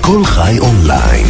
כל חי אונליין,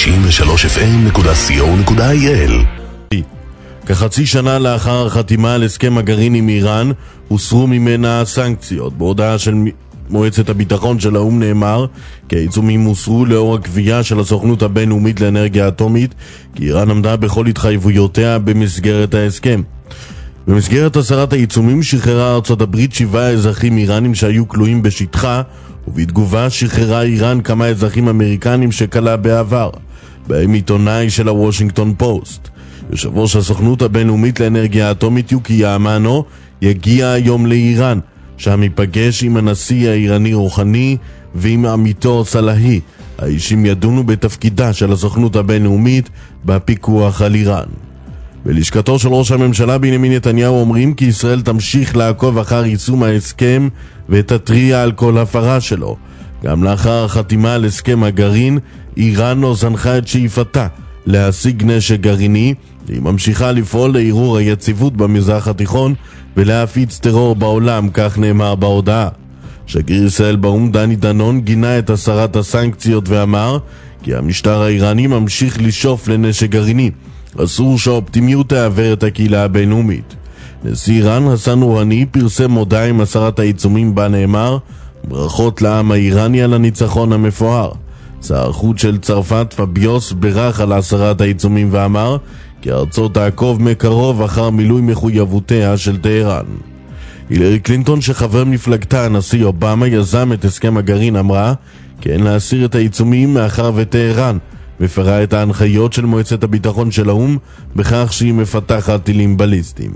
93fm.co.il. כחצי שנה לאחר החתימה על הסכם הגרעין עם איראן, הוסרו ממנה הסנקציות. בהודעה של מועצת הביטחון של האו"ם נאמר כי העיצומים הוסרו לאור הקביעה של הסוכנות הבינלאומית לאנרגיה אטומית כי איראן עמדה בכל התחייבויותיה במסגרת ההסכם. במסגרת הסרת העיצומים שחררה ארצות הברית 7 אזרחים איראנים שהיו כלואים בשטחה, ובתגובה שחררה איראן כמה אזרחים אמריקנים שכלה בעבר, בהם עיתונאי של הוושינגטון פוסט. יושב ראש הסוכנות הבינלאומית לאנרגיה אטומית יוקיה אמנו יגיע היום לאיראן, שם ייפגש עם הנשיא האיראני רוחני ועם עמיתו סלאהי. האישים ידונו בתפקידה של הסוכנות הבינלאומית בפיקוח על איראן. בלשכתו של ראש הממשלה בנימין נתניהו אומרים כי ישראל תמשיך לעקוב אחר יישום ההסכם ותתריע על כל הפרה שלו. גם לאחר החתימה על הסכם הגרעין, איראן לא זנחה את שאיפתה להשיג נשק גרעיני, והיא ממשיכה לפעול לערעור היציבות במזרח התיכון ולהפיץ טרור בעולם, כך נאמר בהודעה. שגריר ישראל באו"ם דני דנון גינה את הסרת הסנקציות ואמר כי המשטר האיראני ממשיך לשאוף לנשק גרעיני. אסור שהאופטימיות תעבר את הקהילה הבינלאומית. נשיא איראן חסן רוהאני פרסם מודעה עם הסרת העיצומים בה נאמר ברכות לעם האיראני על הניצחון המפואר. שר החוץ של צרפת פביוס ברך על הסרת העיצומים ואמר כי ארצו תעקוב מקרוב אחר מילוי מחויבותיה של טהרן. הילרי קלינטון שחבר מפלגתה הנשיא אובמה יזם את הסכם הגרעין אמרה כי אין להסיר את העיצומים מאחר וטהרן מפרה את ההנחיות של מועצת הביטחון של האו"ם בכך שהיא מפתחת טילים בליסטיים.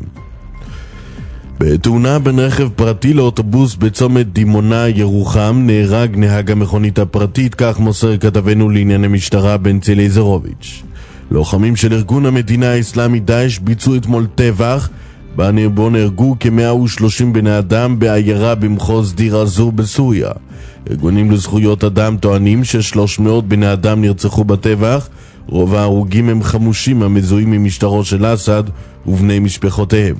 בתאונה בין רכב פרטי לאוטובוס בצומת דימונה ירוחם נהרג נהג המכונית הפרטית, כך מוסר כתבנו לענייני משטרה בנצי לייזרוביץ'. לוחמים של ארגון המדינה האסלאמית דאעש ביצעו אתמול טבח בו נהרגו כ-130 בני אדם בעיירה במחוז דיר אזור בסוריה. ארגונים לזכויות אדם טוענים ש300 בני אדם נרצחו בטבח. רוב ההרוגים הם חמושים המזוהים עם משטרו של אסד ובני משפחותיהם.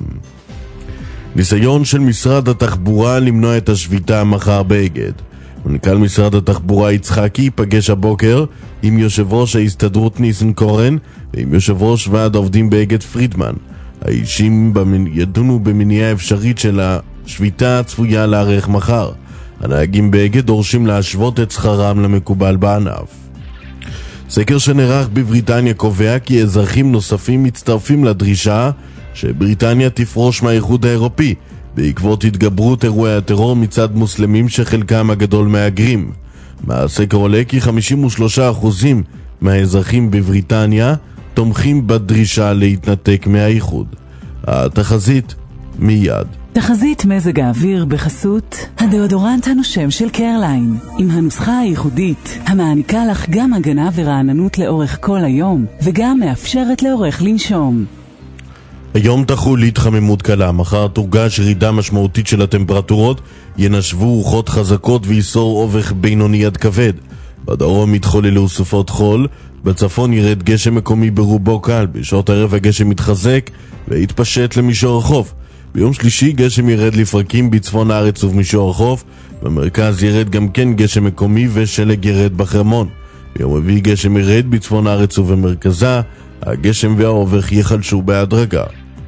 ניסיון של משרד התחבורה למנוע את השביתה מחר באגד. מנכ"ל משרד התחבורה יצחקי פגש הבוקר עם יושב ראש ההסתדרות ניסנקורן ועם יושב ראש ועד העובדים באגד פרידמן. האישים ידונו במניעה אפשרית של השביתה הצפויה לערך מחר. הנהגים באגד דורשים להשוות את שכרם למקובל בענף. סקר שנערך בבריטניה קובע כי אזרחים נוספים מצטרפים לדרישה שבריטניה תפרוש מהאיחוד האירופי בעקבות התגברות אירועי הטרור מצד מוסלמים שחלקם הגדול מהגרים. מהסקר עולה כי 53% מהאזרחים בבריטניה תומכים בדרישה להתנתק מהאיחוד. התחזית מיד. תחזית מזג האוויר בחסות הדאודורנט הנושם של קרליין, עם הנוסחה הייחודית המעניקה לך גם הגנה ורעננות לאורך כל היום וגם מאפשרת לאורך לנשום. היום תחול התחממות קלה, מחר תורגש ירידה משמעותית של הטמפרטורות, ינשבו רוחות חזקות ויסור אובך בינוני עד כבד. בדרום יתחוללו סופות חול, בצפון ירד גשם מקומי ברובו קל, בשעות הערב הגשם מתחזק והתפשט למישור החוף. ביום שלישי גשם ירד לפרקים בצפון הארץ ובמישור החוף, במרכז ירד גם כן גשם מקומי ושלג ירד בחרמון. ביום רביעי גשם ירד בצפון הארץ ובמרכזה, הגשם והאובך יחלשו בהדרגה.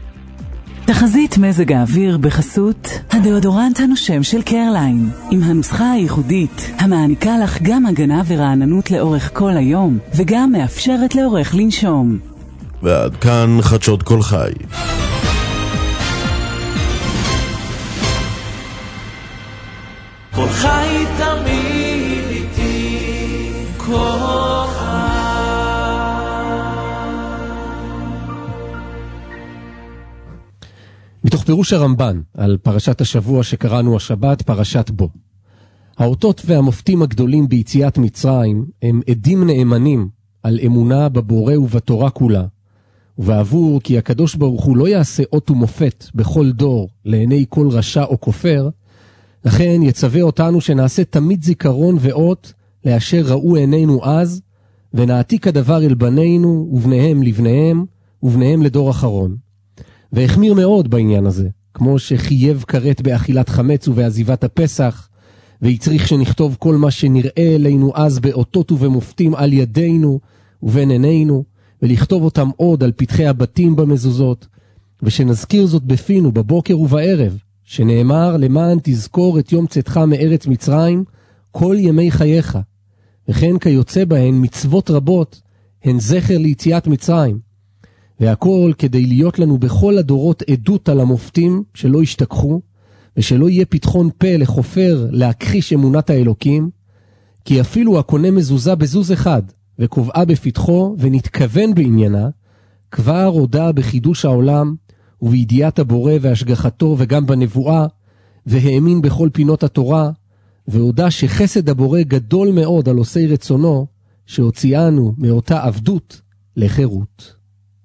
תחזית מזג האוויר בחסות הדאודורנט הנושם של קרליין, עם הנוסחה הייחודית המעניקה לך גם הגנה ורעננות לאורך כל היום וגם מאפשרת לאורך לנשום. ועד כאן חדשות כל חי. כל חי תמיד איתי, כל חי. מתוך פירוש הרמב"ן על פרשת השבוע שקראנו השבת, פרשת בו. האותות והמופתים הגדולים ביציאת מצרים הם עדים נאמנים על אמונה בבורא ובתורה כולה, ובעבור כי הקדוש ברוך הוא לא יעשה אות ומופת בכל דור לעיני כל רשע או כופר, לכן יצווה אותנו שנעשה תמיד זיכרון ואות לאשר ראו עינינו אז, ונעתיק הדבר אל בנינו ובניהם לבניהם ובניהם לדור אחרון. והחמיר מאוד בעניין הזה, כמו שחייב כרת באכילת חמץ ובעזיבת הפסח, ויצריך שנכתוב כל מה שנראה אלינו אז באותות ובמופתים על ידינו ובין עינינו, ולכתוב אותם עוד על פתחי הבתים במזוזות, ושנזכיר זאת בפינו בבוקר ובערב, שנאמר למען תזכור את יום צאתך מארץ מצרים כל ימי חייך, וכן כיוצא בהן מצוות רבות הן זכר ליציאת מצרים, והכל כדי להיות לנו בכל הדורות עדות על המופתים שלא ישתכחו, ושלא יהיה פתחון פה לחופר להכחיש אמונת האלוקים, כי אפילו הקונה מזוזה בזוז אחד וקובעה בפתחו ונתכוון בעניינה, כבר הודע בחידוש העולם ובידיעת הבורא והשגחתו וגם בנבואה, והאמין בכל פינות התורה, והודע שחסד הבורא גדול מאוד על עושי רצונו, שהוציאנו מאותה עבדות לחירות.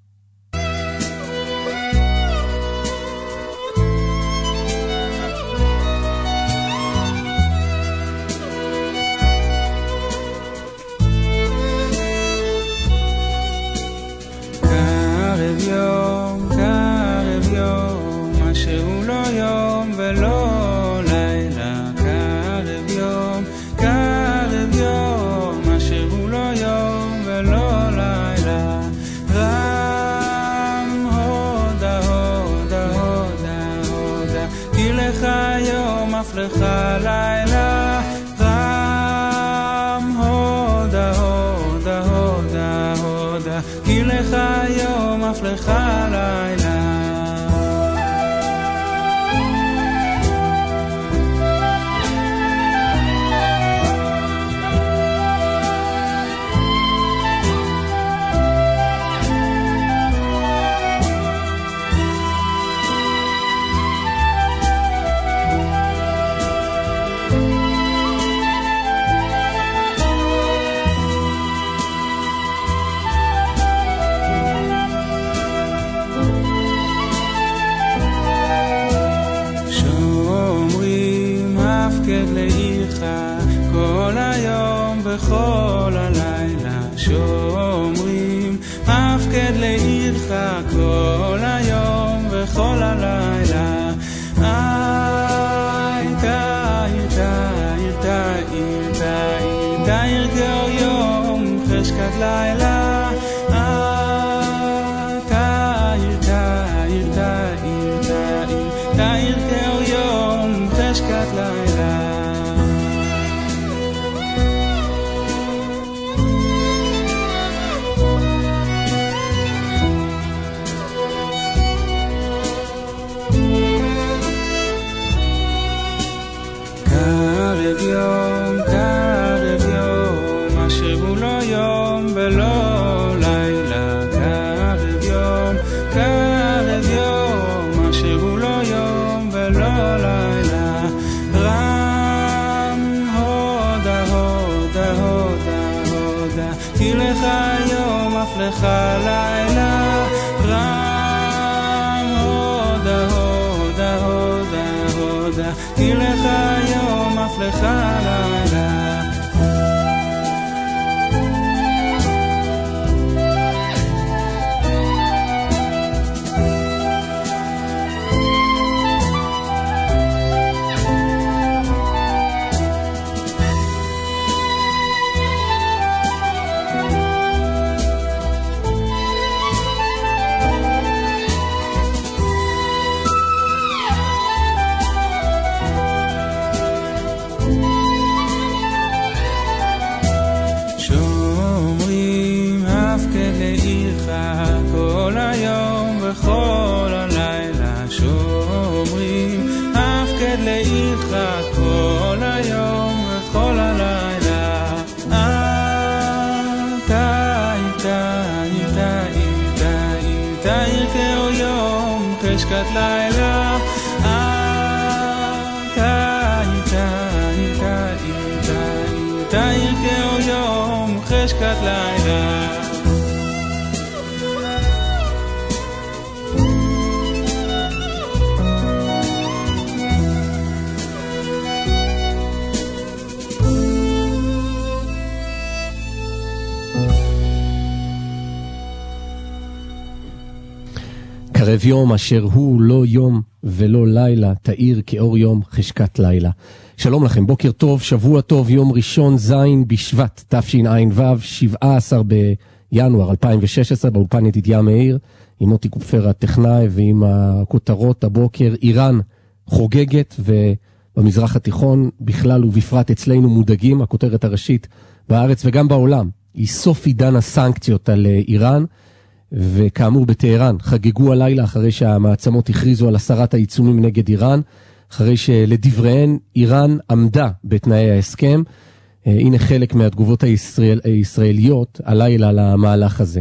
קרב יום, מה שהוא לא יום ולא לילה. קרב יום, מה שהוא לא יום ולא לילה. רם הודה, הודה, הודה, הודה, כי לך יום אף לך לילה. רם הודה, הודה, הודה, הודה, כי לך יום אף לך לילה. כל היום וכל הלילה שומרים הפקד לעירך כל היום וכל הלילה. תאיר, תאיר, תאיר, תאיר, תאיר כאור יום חשכת לילה. תאיר, תאיר, תאיר, תאיר, תאיר כאור יום חשכת לילה. קרב יום, מה שהוא לא יום ולא לילה. קרב יום, מה שהוא לא יום ולא לילה. רם הודה, הודה, הודה, הודה, כי לך יום אף לך לילה. רם הודה, הודה, הודה, הודה, כי לך יום אף לך לילה. כל היום וכל הלילה שומרים הפקד לעירך כל היום וכל הלילה. תאיר, תאיר, תאיר, תאיר, תאיר כאור יום חשכת לילה. תאיר, תאיר, תאיר, תאיר, תאיר כאור יום חשכת לילה. קרב יום אשר הוא לא יום ולא לילה, תאיר כאור יום חשקת לילה. שלום לכם, בוקר טוב, שבוע טוב, יום ראשון זין בשבט, תשע"ו, 17 בינואר 2016, באולפן ידידיה מאיר, עם מוטי קופר הטכנאי ועם הכותרות הבוקר. איראן חוגגת ובמזרח התיכון בכלל ובפרט אצלנו מודאגים, הכותרת הראשית בארץ וגם בעולם, היא סוף עידן הסנקציות על איראן, וכאמור בטהרן חגגו הלילה אחרי שהמעצמות הכריזו על הסרת העיצומים נגד איראן, אחרי שלדבריהן איראן עמדה בתנאי ההסכם. הנה חלק מהתגובות הישראליות הלילה למהלך הזה.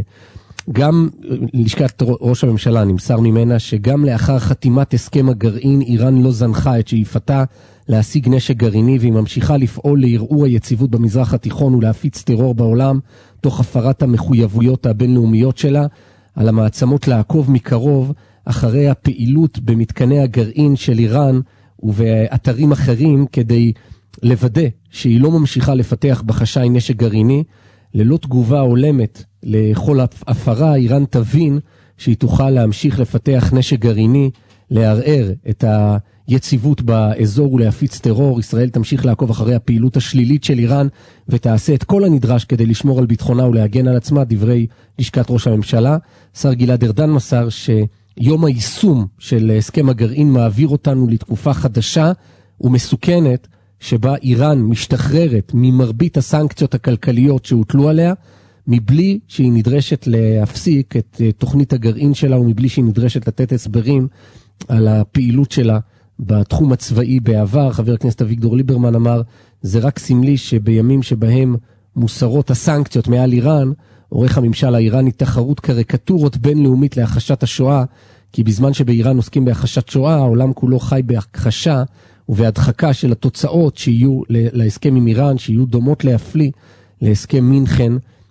גם לשכת ראש הממשלה נמסר ממנה שגם לאחר חתימת הסכם הגרעין איראן לא זנחה את שאיפתה להשיג נשק גרעיני, והיא ממשיכה לפעול לערעור היציבות במזרח התיכון ולהפיץ טרור בעולם תוך הפרת המחויבויות הבינלאומיות שלה. על המעצמות לעקוב מקרוב אחרי הפעילות במתקני הגרעין של איראן ובאתרים אחרים כדי לוודא שהיא לא ממשיכה לפתח בחשאי נשק גרעיני. ללא תגובה הולמת לכל הפרה, איראן תבין שהיא תוכל להמשיך לפתח נשק גרעיני, לערער את היציבות באזור ולהפיץ טרור. ישראל תמשיך לעקוב אחרי הפעילות השלילית של איראן ותעשה את כל הנדרש כדי לשמור על ביטחונה ולהגן על עצמה, דברי לשכת ראש הממשלה. שר גלעד ארדן מסר שיום היישום של הסכם הגרעין מעביר אותנו לתקופה חדשה ומסוכנת, שבה איראן משתחררת ממרבית הסנקציות הכלכליות שהוטלו עליה, מבלי שהיא נדרשת להפסיק את תוכנית הגרעין שלה, ומבלי שהיא נדרשת לתת הסברים על הפעילות שלה בתחום הצבאי בעבר. חבר הכנסת אביגדור ליברמן אמר, זה רק סמלי שבימים שבהם מוסרות הסנקציות מעל איראן, עורך הממשל האיראני תחרות קריקטורות בינלאומית להכחשת השואה, כי בזמן שבאיראן עוסקים בהכחשת שואה, העולם כולו חי בהכחשה ובהדחקה של התוצאות שיהיו להסכם עם איראן, שיהיו דומות להפליא להסכם מינכן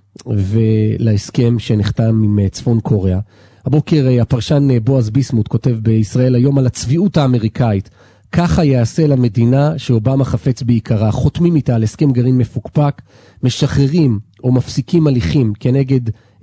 ולהסכם שנחתם עם צפון קוריאה. הבוקר הפרשן בועז ביסמוט כותב בישראל היום על הצביעות האמריקאית. ככה יעשה למדינה שאובמה חפץ בעיקרה. חותמים איתה על הסכם גרעין מפוקפק, משחררים או מפסיקים הליכים כנגד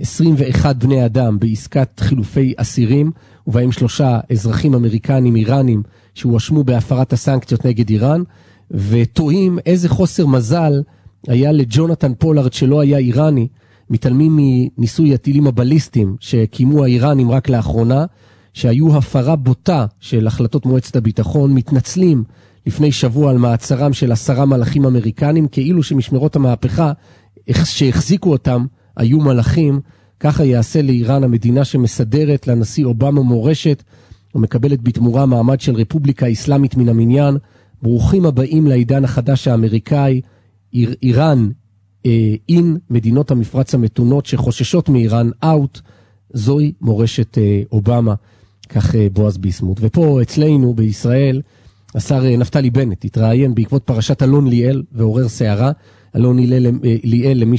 21 בני אדם בעסקת חילופי אסירים, ובהם 3 אזרחים אמריקנים איראנים שהואשמו בהפרת הסנקציות נגד איראן, וטועים איזה חוסר מזל היה לג'ונתן פולארד שלא היה איראני. מתעלמים מניסוי הטילים הבליסטיים שקיימו האיראנים רק לאחרונה, שהיו הפרה בוטה של החלטות מועצת הביטחון, מתנצלים לפני שבוע על מעצרם של 10 מלאכים אמריקנים, כאילו שמשמרות המהפכה שהחזיקו אותם היו מלאכים. ככה יעשה לאיראן, המדינה שמסדרת לנשיא אובמה מורשת ומקבלת בתמורה מעמד של רפובליקה אסלאמית מן המניין. ברוכים הבאים לעידן החדש האמריקאי. איראן אין, מדינות המפרץ המתונות שחוששות מאיראן אאוט, זוהי מורשת אובמה, כך בועז ביסמוט. ופה אצלנו בישראל השר נפתלי בנט התראיין בעקבות פרשת אלון ליאל ועורר סערה. אלון ליאל, למי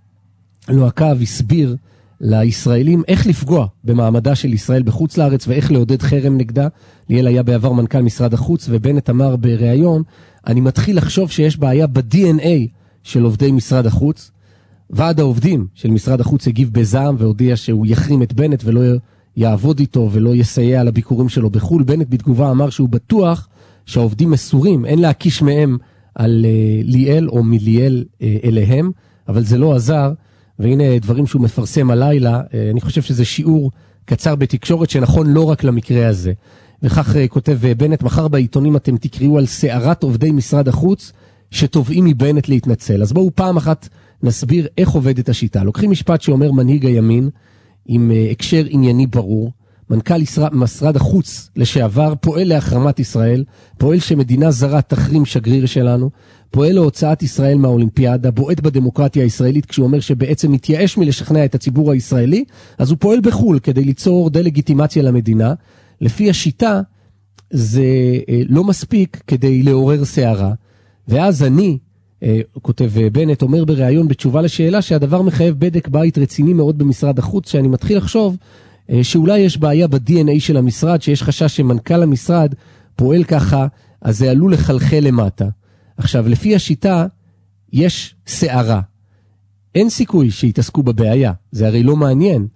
שלא עקב, הסביר לישראלים איך לפגוע במעמדה של ישראל בחוץ לארץ ואיך לעודד חרם נגדה. ליאל היה בעבר מנכ"ל משרד החוץ, ובנט אמר בריאיון, אני מתחיל לחשוב שיש בעיה ב-DNA של עובדי משרד החוץ. ועד העובדים של משרד החוץ הגיב בזעם והודיע שהוא יחרים את בנט ולא יעבוד איתו ולא יסייע לביקורים שלו בחול. בנט בתגובה אמר שהוא בטוח שהעובדים מסורים, אין להקיש מהם על ליאל או מליאל אליהם, אבל זה לא עזר. והנה דברים שהוא מפרסם הלילה. אני חושב שזה שיעור קצר בתקשורת שנכון לא רק למקרה הזה. וכך כותב בנט, מחר בעיתונים אתם תקראו על סערת עובדי משרד החוץ שתובעים מבנט להתנצל. אז בואו פעם אחת נסביר איך עובדת השיטה. לוקחים משפט שאומר מנהיג הימין עם הקשר ענייני ברור, מנכ"ל משרד החוץ לשעבר פועל להחרמת ישראל, פועל שמדינה זרה תחרים שגריר שלנו, פועל להוצאת ישראל מהאולימפיאדה, בועט בדמוקרטיה הישראלית כשהוא אומר שבעצם מתייאש מלשכנע את הציבור הישראלי, אז הוא פועל בחול כדי ליצור דה-לגיטימציה למדינה. לפי השיטה זה לא מספיק כדי לעורר סערה, ואז אני, כותב בנט, אומר בריאיון בתשובה לשאלה שהדבר מחייב בדק בית רציני מאוד במשרד החוץ, שאני מתחיל לחשוב שאולי יש בעיה ב-DNA של המשרד, שיש חשש שמנכ"ל המשרד פועל ככה, אז זה עלול לחלחל למטה. עכשיו, לפי השיטה, יש סערה. אין סיכוי שיתעסקו בבעיה, זה הרי לא מעניין.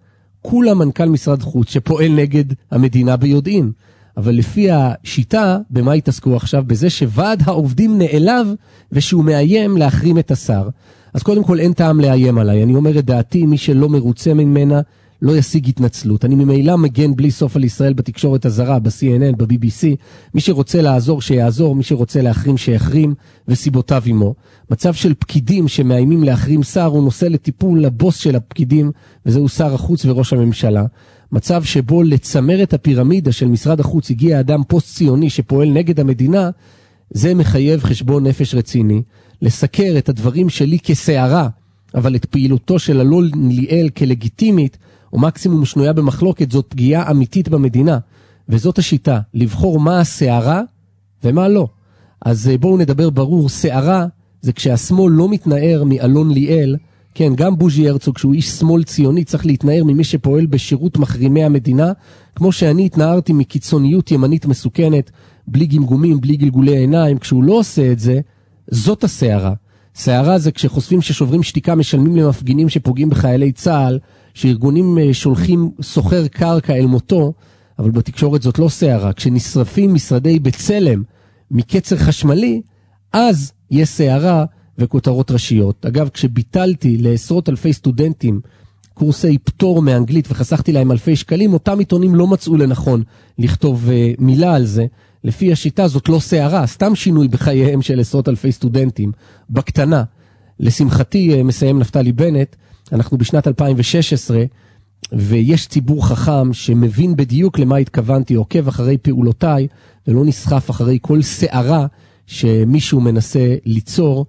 כולה מנכ"ל משרד חוץ שפועל נגד המדינה ביודעין. אבל לפי השיטה, במה התעסקו עכשיו? בזה שוועד העובדים נעלב ושהוא מאיים להחרים את השר. אז קודם כל אין טעם לאיים עליי. אני אומר את דעתי, מי שלא מרוצה ממנה לא ישיג התנצלות. אני ממילא מגן בלי סוף על ישראל בתקשורת הזרה, ב-CNN, ב-BBC. מי שרוצה לעזור שיעזור, מי שרוצה להחרים שיחרים, וסיבותיו עמו. מצב של פקידים שמאיימים להחרים שר, הוא נושא לטיפול לבוס של הפקידים, וזהו שר החוץ וראש הממשלה. מצב שבו לצמרת הפירמידה של משרד החוץ הגיע אדם פוסט-ציוני שפועל נגד המדינה, זה מחייב חשבון נפש רציני. לסקר את הדברים שלי כסערה, אבל את פעילותו של אלון ליאל כלגיטימית, או מקסימום שנויה במחלוקת, זאת פגיעה אמיתית במדינה. וזאת השיטה, לבחור מה הסערה ומה לא. אז בואו נדבר ברור, סערה זה כשהשמאל לא מתנער מאלון ליאל, כן, גם בוז'י הרצוג, שהוא איש שמאל ציוני, צריך להתנער ממי שפועל בשירות מחרימי המדינה, כמו שאני התנערתי מקיצוניות ימנית מסוכנת, בלי גמגומים, בלי גלגולי עיניים. כשהוא לא עושה את זה, זאת הסערה. סערה זה כשחושפים ששוברים שתיקה משלמים למפגינים שפוגעים בחיילי צה"ל, שארגונים שולחים סוחר קרקע אל מותו, אבל בתקשורת זאת לא סערה. כשנשרפים משרדי בצלם מקצר חשמלי, אז יש סערה וכותרות ראשיות. אגב, כשביטלתי לעשרות אלפי סטודנטים קורסי פטור מאנגלית וחסכתי להם אלפי שקלים, אותם עיתונים לא מצאו לנכון לכתוב מילה על זה. לפי השיטה זאת לא סערה, סתם שינוי בחייהם של עשרות אלפי סטודנטים, בקטנה. לשמחתי, מסיים נפתלי בנט, אנחנו בשנת 2016, ויש ציבור חכם שמבין בדיוק למה התכוונתי, עוקב אחרי פעולותיי, ולא נסחף אחרי כל סערה שמישהו מנסה ליצור.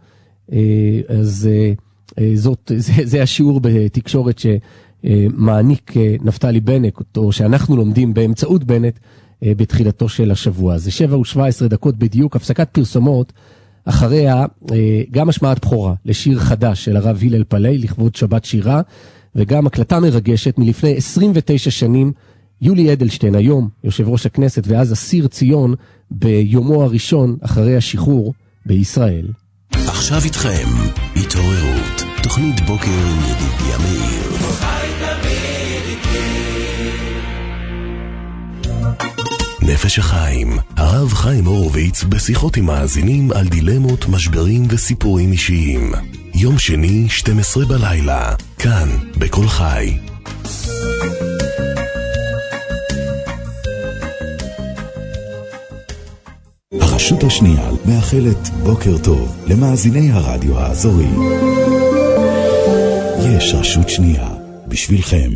אז זה השיעור בתקשורת שמעניק נפתלי בנט, או שאנחנו לומדים באמצעות בנט, בתחילתו של השבוע. זה 7:17 בדיוק, הפסקת פרסומות, אחריה גם השמעת בחורה לשיר חדש של הרב הלל פלאי לכבוד שבת שירה, וגם הקלטה מרגשת מלפני 29 שנים, יולי אדלשטיין היום יושב ראש הכנסת ואז אסיר ציון ביומו הראשון אחרי השחרור בישראל. עכשיו איתכם התעוררות, תוכנית בוקר עם ידידיה מאיר. נפש החיים, הרב חיים הורוביץ בשיחות עם מאזינים על דילמות, משברים וסיפורים אישיים. יום שני, 12 בלילה, כאן, בכל חי. הרשות השנייה מאחלת בוקר טוב למאזיני הרדיו האזורי. יש רשות שנייה בשבילכם.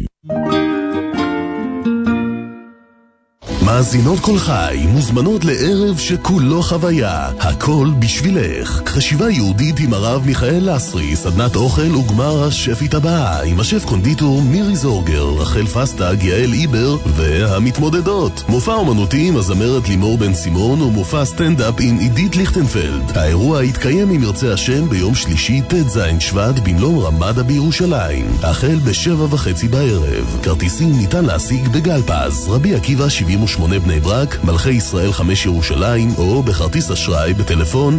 מאזינות כל חי מוזמנות לערב שכולו חוויה, הכל בשבילך. חשיבה יהודית עם הרב מיכאל לסרי, סדנת אוכל וגמר השפית הבאה עם השף קונדיטור מירי זורגר, רחל פסטג, יעל איבר והמתמודדות. מופע אומנותי עם הזמרת לימור בן סימון ומופע סטנדאפ עם עידית ליכטנפלד. האירוע יתקיים עם ירצה השם ביום שלישי ט"ז שבט במלון רמדה בירושלים, החל ב7:30 בערב. כרטיסים ניתן להשיג בגל פז, רבי עקיבא 78 בני ברק, מלכי ישראל 5 ירושלים, או בכרטיס אשראי בטלפון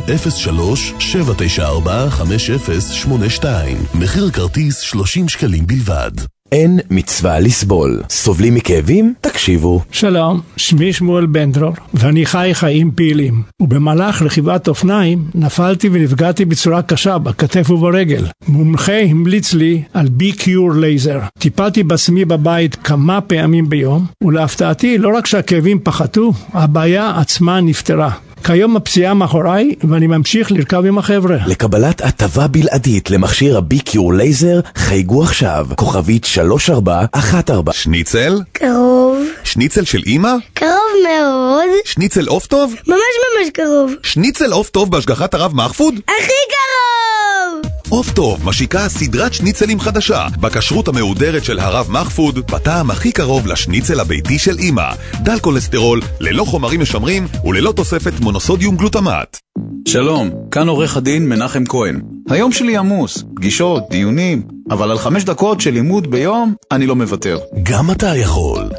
03-794-5082. מחיר כרטיס 30 שקלים בלבד. אין מצווה לסבול. סובלים מכאבים? תקשיבו. שלום, שמי שמואל בן דרור, ואני חי חיים פעילים. ובמהלך רכיבת אופניים נפלתי ונפגעתי בצורה קשה בכתף וברגל. מומחה המליץ לי על B-Cure לייזר. טיפלתי בעצמי בבית כמה פעמים ביום, ולהפתעתי לא רק שהכאבים פחתו, הבעיה עצמה נפתרה. כיום הפציעה מאחוריי ואני ממשיך לרכב עם החבר'ה. לקבלת הטבה בלעדית למכשיר הבי-קיור לייזר חייגו עכשיו, כוכבית 3414. שניצל? קרוב. שניצל של אמא? קרוב מאוד. שניצל אוף טוב? ממש קרוב. שניצל אוף טוב בהשגחת הרב מחפוד? הכי קרוב! אוף טוב משיקה סדרת שניצלים חדשה בכשרות המהודרת של הרב מחפוד, בטעם הכי קרוב לשניצל הביתי של אמא, דל כולסטרול, ללא חומרים משמרים וללא תוספת מונוסודיום גלוטמט. שלום, כאן עורך הדין מנחם כהן. היום שלי עמוס, פגישות, דיונים, אבל על 5 דקות של לימוד ביום אני לא מוותר. גם אתה יכול.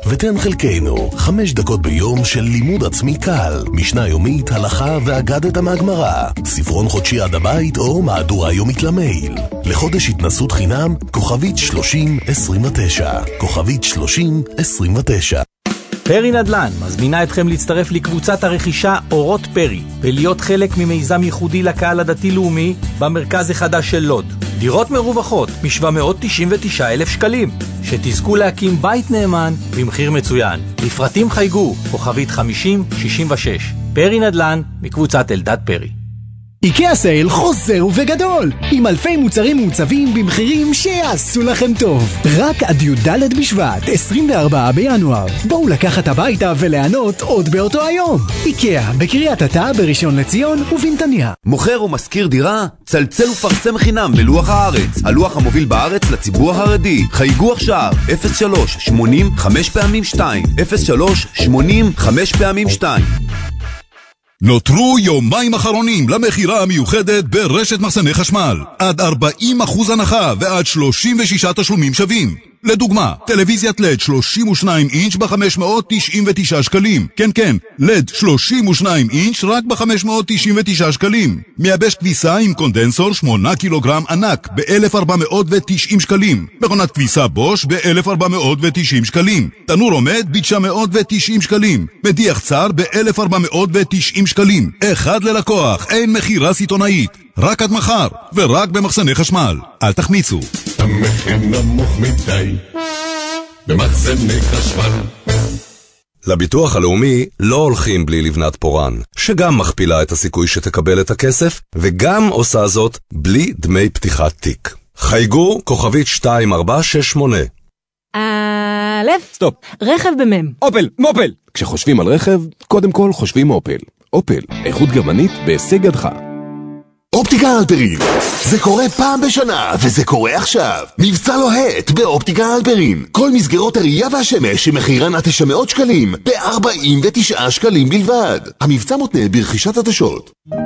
ותן חלקנו 5 דקות ביום של לימוד עצמי קל, משנה יומית, הלכה ואגדת מהגמרא, ספרון חודשי עד הבית או מהדורה יומית למייל. לחודש התנסות חינם, כוכבית 3029, כוכבית 3029. פרי נדל"ן מזמינה אתכם להצטרף לקבוצת הרכישה אורות פרי ולהיות חלק ממיזם ייחודי לקהל הדתי-לאומי במרכז החדש של לוד. דירות מרווחות מ-799,000 שקלים, שתזכו להקים בית נאמן במחיר מצוין. לפרטים חייגו, כוכבית 5066. פרי נדל"ן מקבוצת אלדד פרי. איקאה סייל חוזר וגדול, עם אלפי מוצרים מעוצבים במחירים שיעשו לכם טוב. רק עד י"ד בשבט, 24 בינואר. בואו לקחת הביתה ולענות עוד באותו היום. איקאה, בקריית אתא, בראשון לציון ובנתניה. מוכר ומשכיר דירה? צלצל ופרסם חינם בלוח הארץ, הלוח המוביל בארץ לציבור החרדי. חייגו עכשיו, 03-80 5x2, 03-80 5x2. נותרו יומיים אחרונים למחירה המיוחדת ברשת מחסני חשמל. עד 40% הנחה ועד 36 תשלומים שווים. לדוגמה, טלוויזיית לד 32 אינץ' ב-599 שקלים. כן, לד 32 אינץ' רק ב-599 שקלים. מייבש כביסה עם קונדנסור 8 קילוגרם ענק ב-1490 שקלים. מכונת כביסה בוש ב-1490 שקלים. תנור עומד ב-990 שקלים. מדיח צר ב-1490 שקלים. אחד ללקוח, אין מחירה סיטונאית. רק עד מחר, ורק במחסני חשמל. אל תחמיצו. המחיר נמוך מדי במחסני חשמל. לביטוח הלאומי לא הולכים בלי לבנת פורן, שגם מכפילה את הסיכוי שתקבל את הכסף, וגם עושה זאת בלי דמי פתיחת תיק. חייגו כוכבית 2468. סטופ. רכב במם. אופל, מופל. כשחושבים על רכב, קודם כל חושבים אופל. אופל, איכות גרמנית בהישג ידך. אופטיקה הלפרין, זה קורה פעם בשנה, וזה קורה עכשיו. מבצע לוהט באופטיקה הלפרין. כל מסגרות הראייה והשמש שמחירן עד 900 שקלים, ב-49 שקלים בלבד. המבצע מותנה ברכישת עדשות.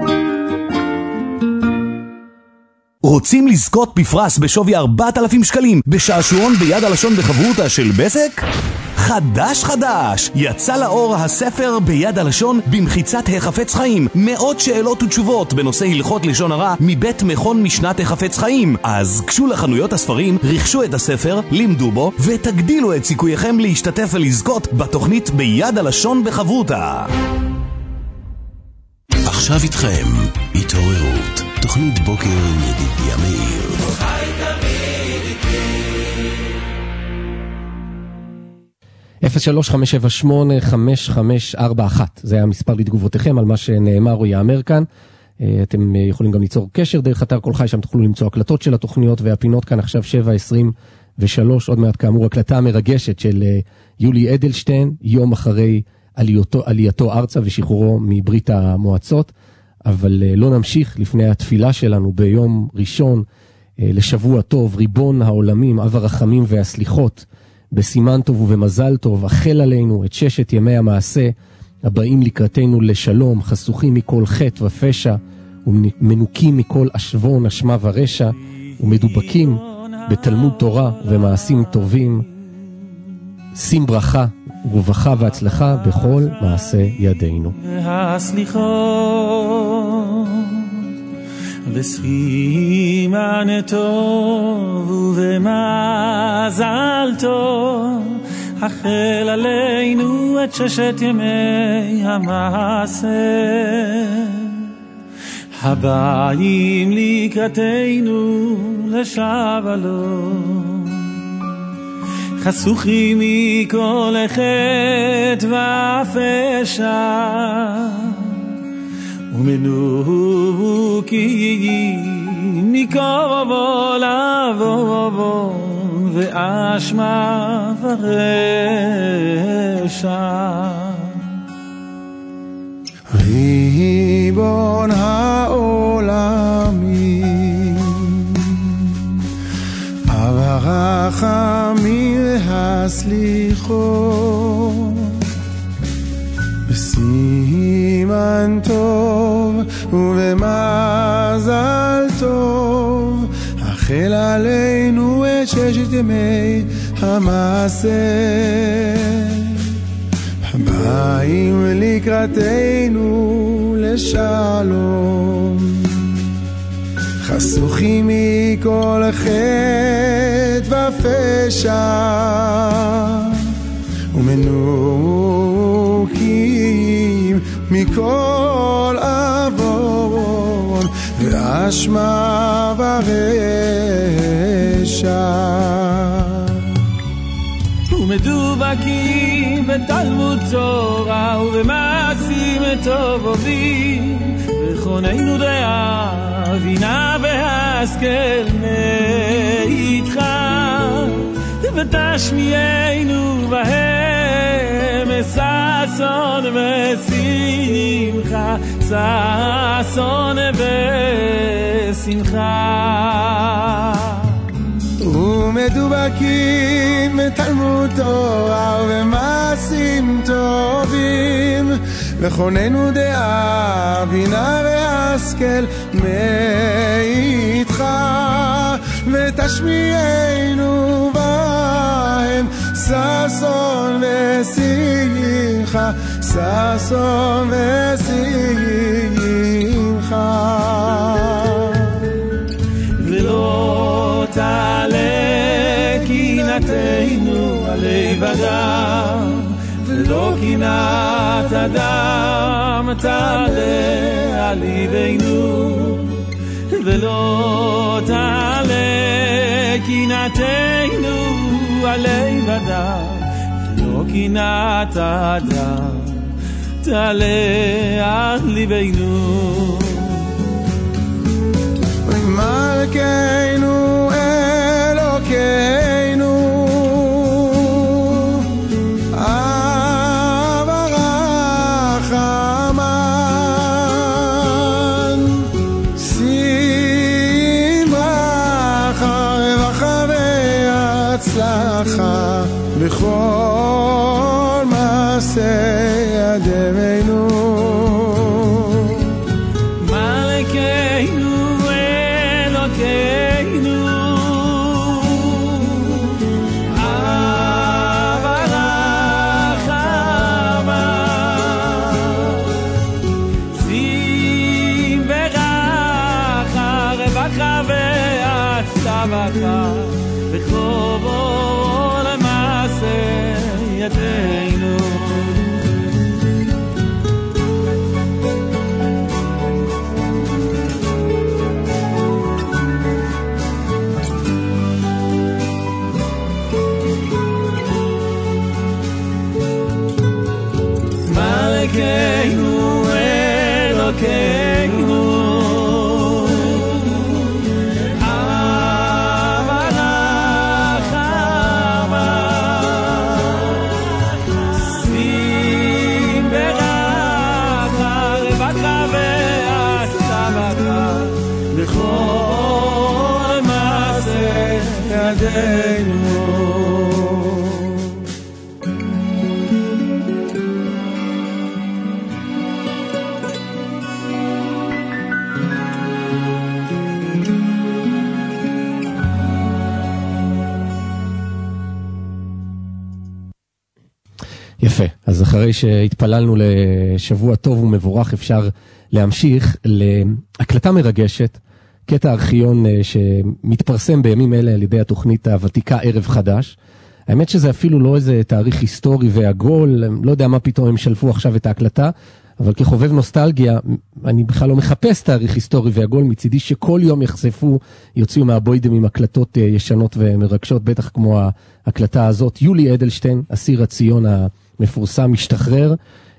רוצים לזכות בפרס בשווי 4,000 שקלים בשעשועון ביד הלשון בחברותה של בזק? חדש, יצא לאור הספר ביד הלשון במחיצת החפץ חיים, 100 שאלות ותשובות בנושא הלכות לשון הרע מבית מכון משנת החפץ חיים. אז קשו לחנויות הספרים, רכשו את הספר, לימדו בו ותגדילו את סיכוייכם להשתתף ולזכות בתוכנית ביד הלשון בחברותה. עכשיו איתכם התעוררות, תוכנית בוקר עם ידידיה מאיר. 03-578-5541, זה היה המספר לתגובותיכם על מה שנאמר או יאמר כאן. אתם יכולים גם ליצור קשר דרך אתר כל חי, שם תוכלו למצוא הקלטות של התוכניות והפינות. כאן עכשיו 7:23, עוד מעט כאמור הקלטה מרגשת של יולי אדלשטיין, יום אחרי עלייתו ארצה ושחרורו מברית המועצות. אבל לא נמשיך לפני התפילה שלנו ביום ראשון לשבוע טוב, ריבון העולמים, אב הרחמים והסליחות, בסימן טוב ובמזל טוב, החל עלינו את 6 ימי המעשה הבאים לקראתנו לשלום, חסוכים מכל חטא ופשע ומנוקים מכל אשבון, אשמה ורשע, ומדובקים בתלמוד תורה ומעשים טובים. שים ברכה וברכה והצלחה בכל מעשה ידינו. הסליחות בסימן טוב ובמזל טוב, החל עלינו את 6 ימי המעשה הבאים לקראתנו לשלום, חסוכים מכל חטא ופשע ומנוקים מכל עוון ואשמה ורשע. ריבון העולמים, אב הרחמים והסליחות, בסימן טוב ובמזל טוב, החל עלינו את ששת ימי המעשה, הבאים לקראתנו לשלום, חסוכים מכל חטא ופשע, ומנוקים מכל עוון ואשמה ורשע, ומדובקים בתלמוד תורה ובמעשים טובים, וכוננו דעה בינה והשכל מאיתך, ותשמיענו בהם ששון ושמחה, ששון ושמחה. ומדובקים בתלמוד תורה ובמעשים טובים, וכוננו דעה בינה והשכל מאיתך, ותשמיענו בהם ששון ושמחה, ששון ושמחה. ולא תעלה קנאתנו על לבדם, ולא קנאת אדם תעלה על ליבנו, ולא תעלה קנאתנו על לבדם, ולא קנאת אדם תעלה על ליבנו. מלכנו אלוקינו, אב הרחמן, שים ברכה רווחה והצלחה בכל מעשה ידינו. בכל מעשה ידינו. מלכנו אלוקינו, בכל מעשה ידינו. יפה, אז אחרי שהתפללנו לשבוע טוב ומבורך, אפשר להמשיך להקלטה מרגשת, קטע ארכיון שמתפרסם בימים אלה על ידי התוכנית הוותיקה ערב חדש. האמת שזה אפילו לא איזה תאריך היסטורי ועגול, לא יודע מה פתאום הם שלפו עכשיו את ההקלטה, אבל כחובב נוסטלגיה, אני בכלל לא מחפש תאריך היסטורי ועגול, מצידי שכל יום יחשפו, יוציאו מהבוידם עם הקלטות ישנות ומרגשות, בטח כמו ההקלטה הזאת. יולי אדלשטיין, אסיר הציון המפורסם, משתחרר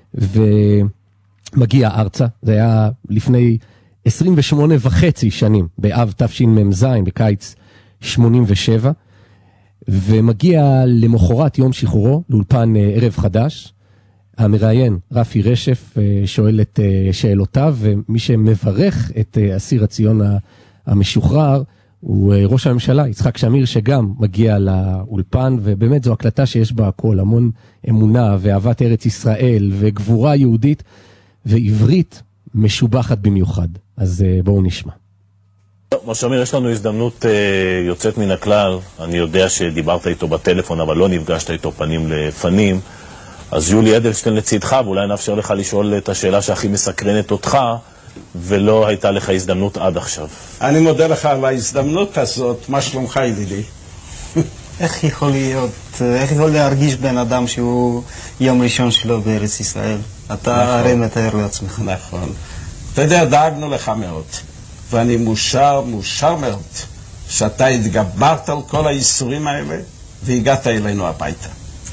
ומגיע ארצה. זה היה לפני 28.5 שנים, באב תשמ"ז, בקיץ 87, ומגיע למחרת יום שחרורו, לאולפן ערב חדש. המראיין רפי רשף שואל את שאלותיו, ומי שמברך את אסיר הציון המשוחרר הוא ראש הממשלה יצחק שמיר, שגם מגיע לאולפן, ובאמת זו הקלטה שיש בה הכל, המון אמונה ואהבת ארץ ישראל וגבורה יהודית ועברית משובחת במיוחד. אז בואו נשמע. משה אמיר, יש לנו הזדמנות יוצאת מן הכלל. אני יודע שדיברת איתו בטלפון, אבל לא נפגשת איתו פנים לפנים. אז יולי אדלשטיין לצדך, ואולי נאפשר לך לשאול את השאלה שהכי מסקרנת אותך, ולא הייתה לך הזדמנות עד עכשיו. אני מודה לך על ההזדמנות הזאת. מה שלומך ידידי? איך יכול להיות, איך יכול להרגיש בן אדם שהוא יום ראשון שלו בארץ ישראל? אתה הרי מתאר לעצמך. נכון. אתה יודע, דאגנו לך מאוד. ואני מאושר מאוד שאתה התגברת על כל האיסורים האלה והגעת אלינו הביתה.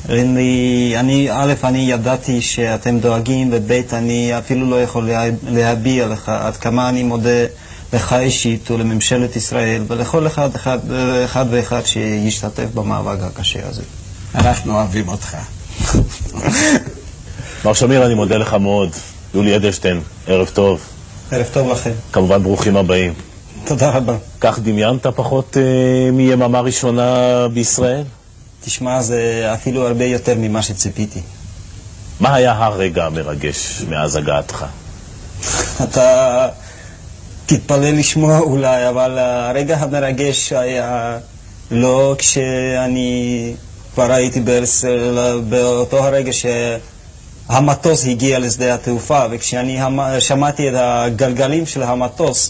אני ידעתי שאתם דואגים, ובית אני אפילו לא יכול להביע לך עד כמה אני מודה לך אישית ולממשלת ישראל ולכל אחד ואחד שישתתף במאבק הקשה הזה. אנחנו אוהבים אותך. מר שמיר, אני מודה לך מאוד. יולי אדלשטיין, ערב טוב. ערב טוב לכם. כמובן ברוכים הבאים. תודה רבה. כך דמיינת פחות מיממה ראשונה בישראל? תשמע, זה אפילו הרבה יותר ממה שציפיתי. מה היה הרגע המרגש מאז הגעתך? אתה תתפלא לשמוע אולי, אבל הרגע המרגש היה לא כשאני כבר הייתי באותו הרגע שהמטוס הגיע לשדה התעופה, וכשאני שמעתי את הגלגלים של המטוס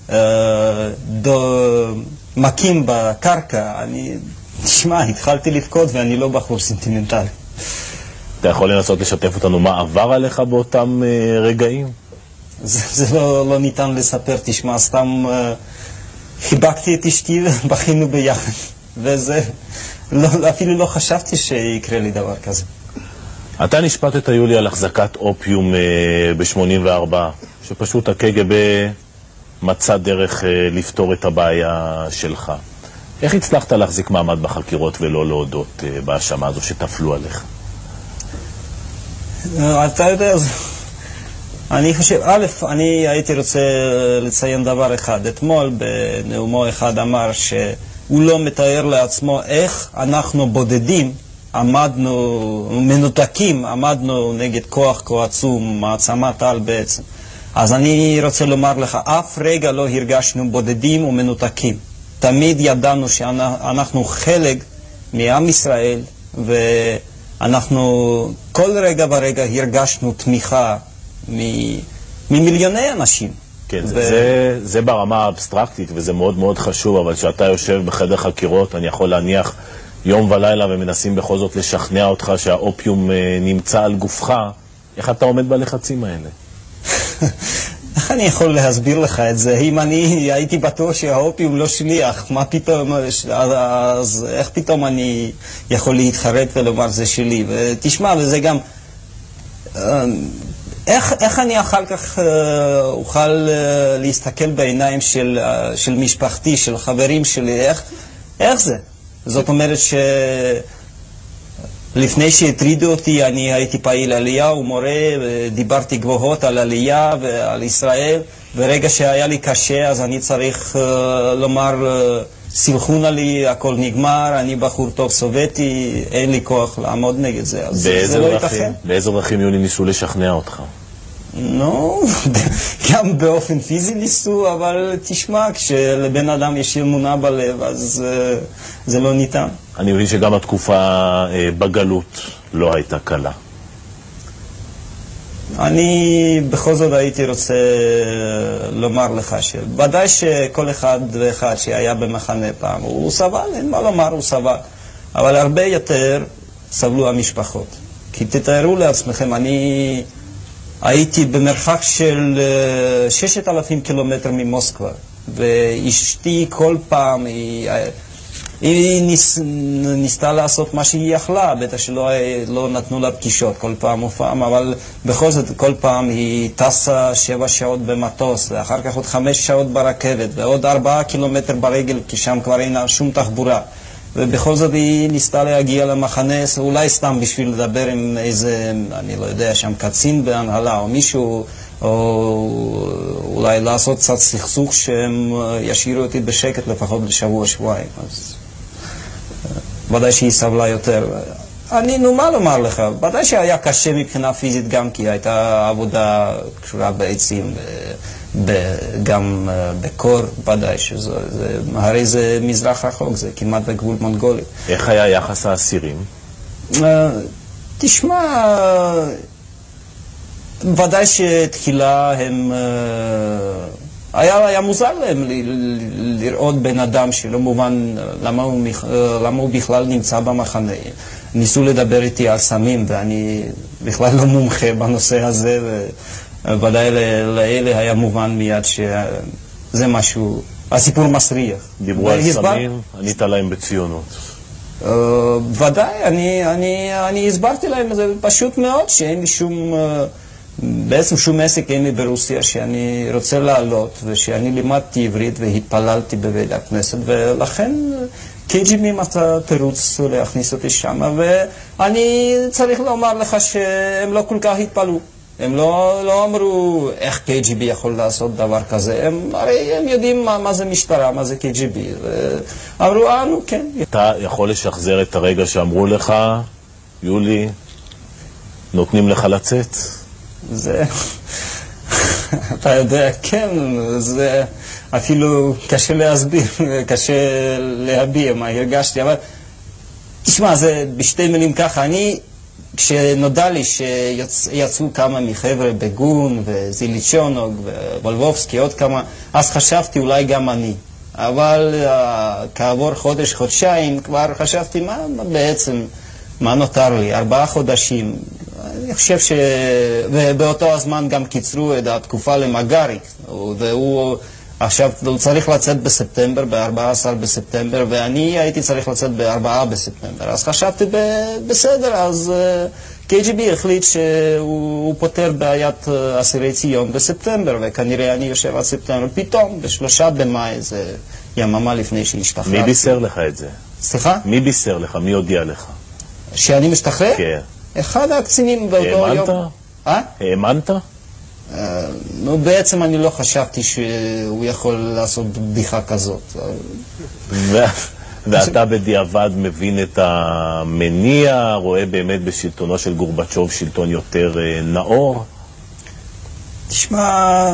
מכים בקרקע, תשמע, התחלתי לבכות ואני לא בחור סנטימנטלי. אתה יכול לנסות לשתף אותנו מה עבר עליך באותם רגעים? זה לא ניתן לספר, תשמע, סתם חיבקתי את אשתי ובכינו ביחד. וזה, אפילו לא חשבתי שיקרה לי דבר כזה. אתה נשפטת, יולי, על החזקת אופיום ב-84, שפשוט הקג"ב מצא דרך לפתור את הבעיה שלך. איך הצלחת להחזיק מעמד בחקירות ולא להודות בהאשמה הזו שתפלו עליך? אתה יודע, אני חושב, אני הייתי רוצה לציין דבר אחד. אתמול בנאומו אחד אמר שהוא לא מתאר לעצמו איך אנחנו בודדים, מנותקים, עמדנו נגד כוח כה עצום, מעצמת על בעצם. אז אני רוצה לומר לך, אף רגע לא הרגשנו בודדים ומנותקים. תמיד ידענו שאנחנו חלק מעם ישראל, ואנחנו כל רגע ורגע הרגשנו תמיכה ממיליוני אנשים. כן, זה ברמה האבסטרקטית, וזה מאוד מאוד חשוב, אבל כשאתה יושב בחדר חקירות, אני יכול להניח יום ולילה ומנסים בכל זאת לשכנע אותך שהאופיום נמצא על גופך. איך אתה עומד בלחצים האלה? איך אני יכול להסביר לך את זה? אם אני הייתי בטוח שהאופיום לא שליח, מה פתאום, אז איך פתאום אני יכול להתחרט ולומר זה שלי? ותשמע, וזה גם, איך אני אחר כך אוכל להסתכל בעיניים של משפחתי, של חברים שלי? איך זה? זאת אומרת לפני שהטרידו אותי, אני הייתי פעיל עלייה ומורה, דיברתי גבוהות על עלייה ועל ישראל, ברגע שהיה לי קשה, אז אני צריך לומר, סלחו לי, הכל נגמר, אני בחור טוב סובייטי, אין לי כוח לעמוד נגד זה, אז זה לא ייתכן. באיזה דרכים יולי ניסו לשכנע אותך? גם באופן פיזי ניסו, אבל תשמע, כשלבן אדם יש אמונה בלב, אז זה לא ניתן. אני מבין שגם התקופה בגלות לא הייתה קלה. אני בכל זאת הייתי רוצה לומר לך שוודאי שכל אחד ואחד שהיה במחנה פעם, הוא סבל, אין מה לומר, הוא סבל. אבל הרבה יותר סבלו המשפחות. כי תתארו לעצמכם, אני הייתי במרחק של 6,000 קילומטר ממוסקבה, ואשתי כל פעם, היא ניסתה לעשות מה שהיא יכלה, בטח שלא נתנו לה פגישות כל פעם ופעם, אבל בכל זאת כל פעם היא טסה 7 שעות במטוס, ואחר כך עוד 5 שעות ברכבת, ועוד 4 קילומטר ברגל, כי שם כבר אין שום תחבורה. ובכל זאת היא ניסתה להגיע למחנה, אולי סתם בשביל לדבר עם איזה, אני לא יודע, שם קצין בהנהלה או מישהו, או אולי לעשות קצת סכסוך שהם ישאירו אותי בשקט לפחות לשבוע-שבועיים. אז ודאי שהיא סבלה יותר. מה לומר לך, ודאי שהיה קשה מבחינה פיזית גם, כי הייתה עבודה קשורה בעצים, גם בקור, ודאי הרי זה מזרח רחוק, זה כמעט בגבול מונגולי. איך היה יחס האסירים? תשמע, ודאי שתחילה הם... היה מוזר להם לראות בן אדם שלא מובן למה הוא בכלל נמצא במחנה. ניסו לדבר איתי על סמים, ואני בכלל לא מומחה בנושא הזה, ודאי לאלה היה מובן מיד שזה משהו, הסיפור מסריח. דיברו על סמים, ענית להם בציונות. ודאי, אני הסברתי להם, זה פשוט מאוד שאין לי בעצם שום עסק אין לי ברוסיה שאני רוצה לעלות, ושאני לימדתי עברית והתפללתי בבית הכנסת, ולכן KGB מצא תירוץ להכניס אותי שם, ואני צריך לומר לך שהם לא כל כך התפלאו. הם לא אמרו איך KGB יכול לעשות דבר כזה, הרי הם יודעים מה זה משטרה, מה זה KGB, ואמרו, נו, כן. אתה יכול לשחזר את הרגע שאמרו לך, יולי, נותנים לך לצאת? זה... אתה יודע, כן, זה אפילו קשה להסביר, קשה להביע מה הרגשתי, אבל תשמע, זה בשתי מילים ככה, כשנודע לי שיצאו כמה מחבר'ה בגון וזיליצ'ונוג ובולבובסקי, עוד כמה, אז חשבתי אולי גם אני. אבל כעבור חודש-חודשיים כבר חשבתי מה נותר לי, 4 חודשים. אני חושב ובאותו הזמן גם קיצרו את התקופה למגריק, והוא עכשיו צריך לצאת בספטמבר, ב-14 בספטמבר, ואני הייתי צריך לצאת ב-4 בספטמבר. אז חשבתי בסדר, אז KGB החליט שהוא פותר בעיית אסירי ציון בספטמבר, וכנראה אני יושב עד ספטמבר. פתאום, ב3 במאי, זה יממה לפני שהשתחררתי. מי בישר לך את זה? סליחה? מי בישר לך? מי הודיע לך? שאני משתחרר? כן. אחד הקצינים באותו יום. האמנת? נו, בעצם אני לא חשבתי שהוא יכול לעשות בדיחה כזאת. ואתה בדיעבד מבין את המניע, רואה באמת בשלטונו של גורבצ'וב שלטון יותר נאור? תשמע,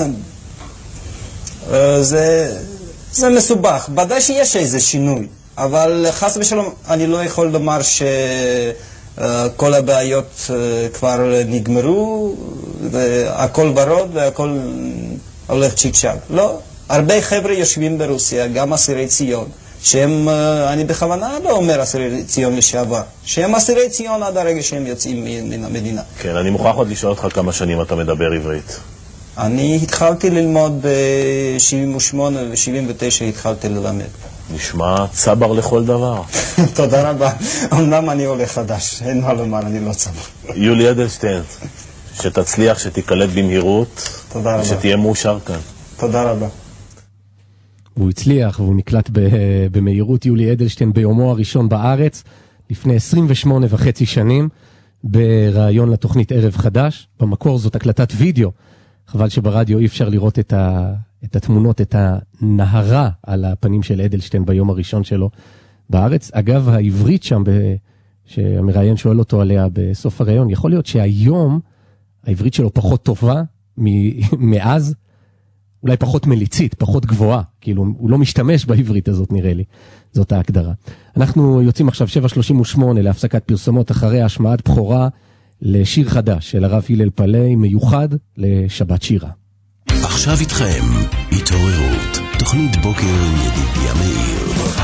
זה מסובך. ודאי שיש איזה שינוי, אבל חס ושלום אני לא יכול לומר כל הבעיות כבר נגמרו, והכל ורוד והכל הולך צ'יק צ'ק. לא, הרבה חבר'ה יושבים ברוסיה, גם אסירי ציון, שהם, אני בכוונה לא אומר אסירי ציון לשעבר, שהם אסירי ציון עד הרגע שהם יוצאים מן המדינה. כן, אני מוכרח עוד לשאול אותך כמה שנים אתה מדבר עברית. אני התחלתי ללמוד ב-78 ו-79 התחלתי ללמד. נשמע צבר לכל דבר. תודה רבה. אמנם אני עולה חדש, אין מה לומר, אני לא צבר. יולי אדלשטיין, שתצליח, שתיקלט במהירות, תודה רבה. שתהיה מאושר כאן. תודה רבה. הוא הצליח והוא נקלט במהירות, יולי אדלשטיין, ביומו הראשון בארץ, לפני 28.5 שנים, ברעיון לתוכנית ערב חדש. במקור זאת הקלטת וידאו, חבל שברדיו אי אפשר לראות את התמונות, את הנהרה על הפנים של אדלשטיין ביום הראשון שלו בארץ. אגב, העברית שם, שהמראיין שואל אותו עליה בסוף הרעיון, יכול להיות שהיום העברית שלו פחות טובה מאז, אולי פחות מליצית, פחות גבוהה, כאילו הוא לא משתמש בעברית הזאת, נראה לי. זאת ההגדרה. אנחנו יוצאים עכשיו 7:38 להפסקת פרסומות, אחרי השמעת בכורה לשיר חדש של הרב הלל פלאי, מיוחד לשבת שירה. עכשיו איתכם, התעוררות, תוכנית בוקר עם ידידיה מאיר.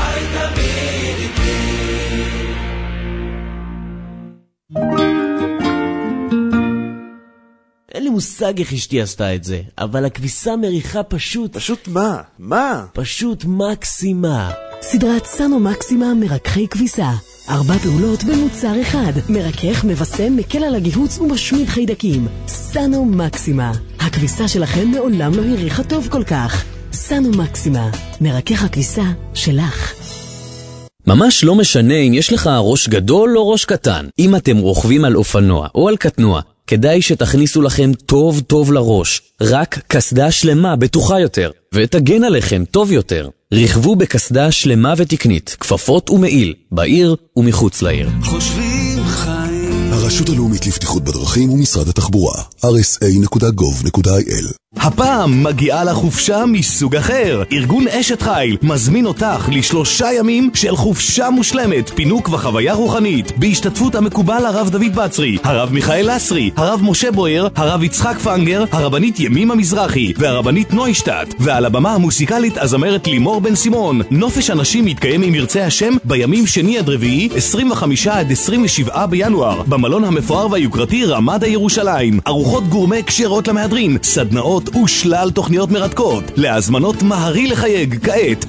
אין לי מושג איך אשתי עשתה את זה, אבל הכביסה מריחה פשוט... פשוט מה? מה? פשוט מקסימה. סדרת סנו מקסימה מרככי כביסה. 4 פעולות במוצר אחד. מרכך, מבשם, מקל על הגיהוץ ומשמיד חיידקים. סנו מקסימה. הכביסה שלכם מעולם לא הריחה טוב כל כך. סנו מקסימה. מרכך הכביסה שלך. ממש לא משנה אם יש לך ראש גדול או ראש קטן. אם אתם רוכבים על אופנוע או על קטנוע, כדאי שתכניסו לכם טוב טוב לראש. רק קסדה שלמה בטוחה יותר, ותגן עליכם טוב יותר. רכבו בקסדה שלמה ותקנית, כפפות ומעיל, בעיר ומחוץ לעיר. חושבים חיים. הרשות הלאומית לבטיחות בדרכים ומשרד התחבורה, rsa.gov.il הפעם מגיעה לחופשה מסוג אחר. ארגון אשת חיל מזמין אותך ל3 ימים של חופשה מושלמת, פינוק וחוויה רוחנית, בהשתתפות המקובל הרב דוד בצרי, הרב מיכאל לסרי, הרב משה בויר, הרב יצחק פנגר, הרבנית ימימה מזרחי והרבנית נוישטט, ועל הבמה המוסיקלית הזמרת לימור בן סימון. נופש אנשים מתקיים עם ירצה השם בימים שני עד רביעי, 25 עד 27 בינואר, במלון המפואר והיוקרתי רמדה ירושלים. ארוחות גורמה כשרות למהדרין, סדנאות ושלל תוכניות מרתקות. להזמנות מהרי לחייג כעת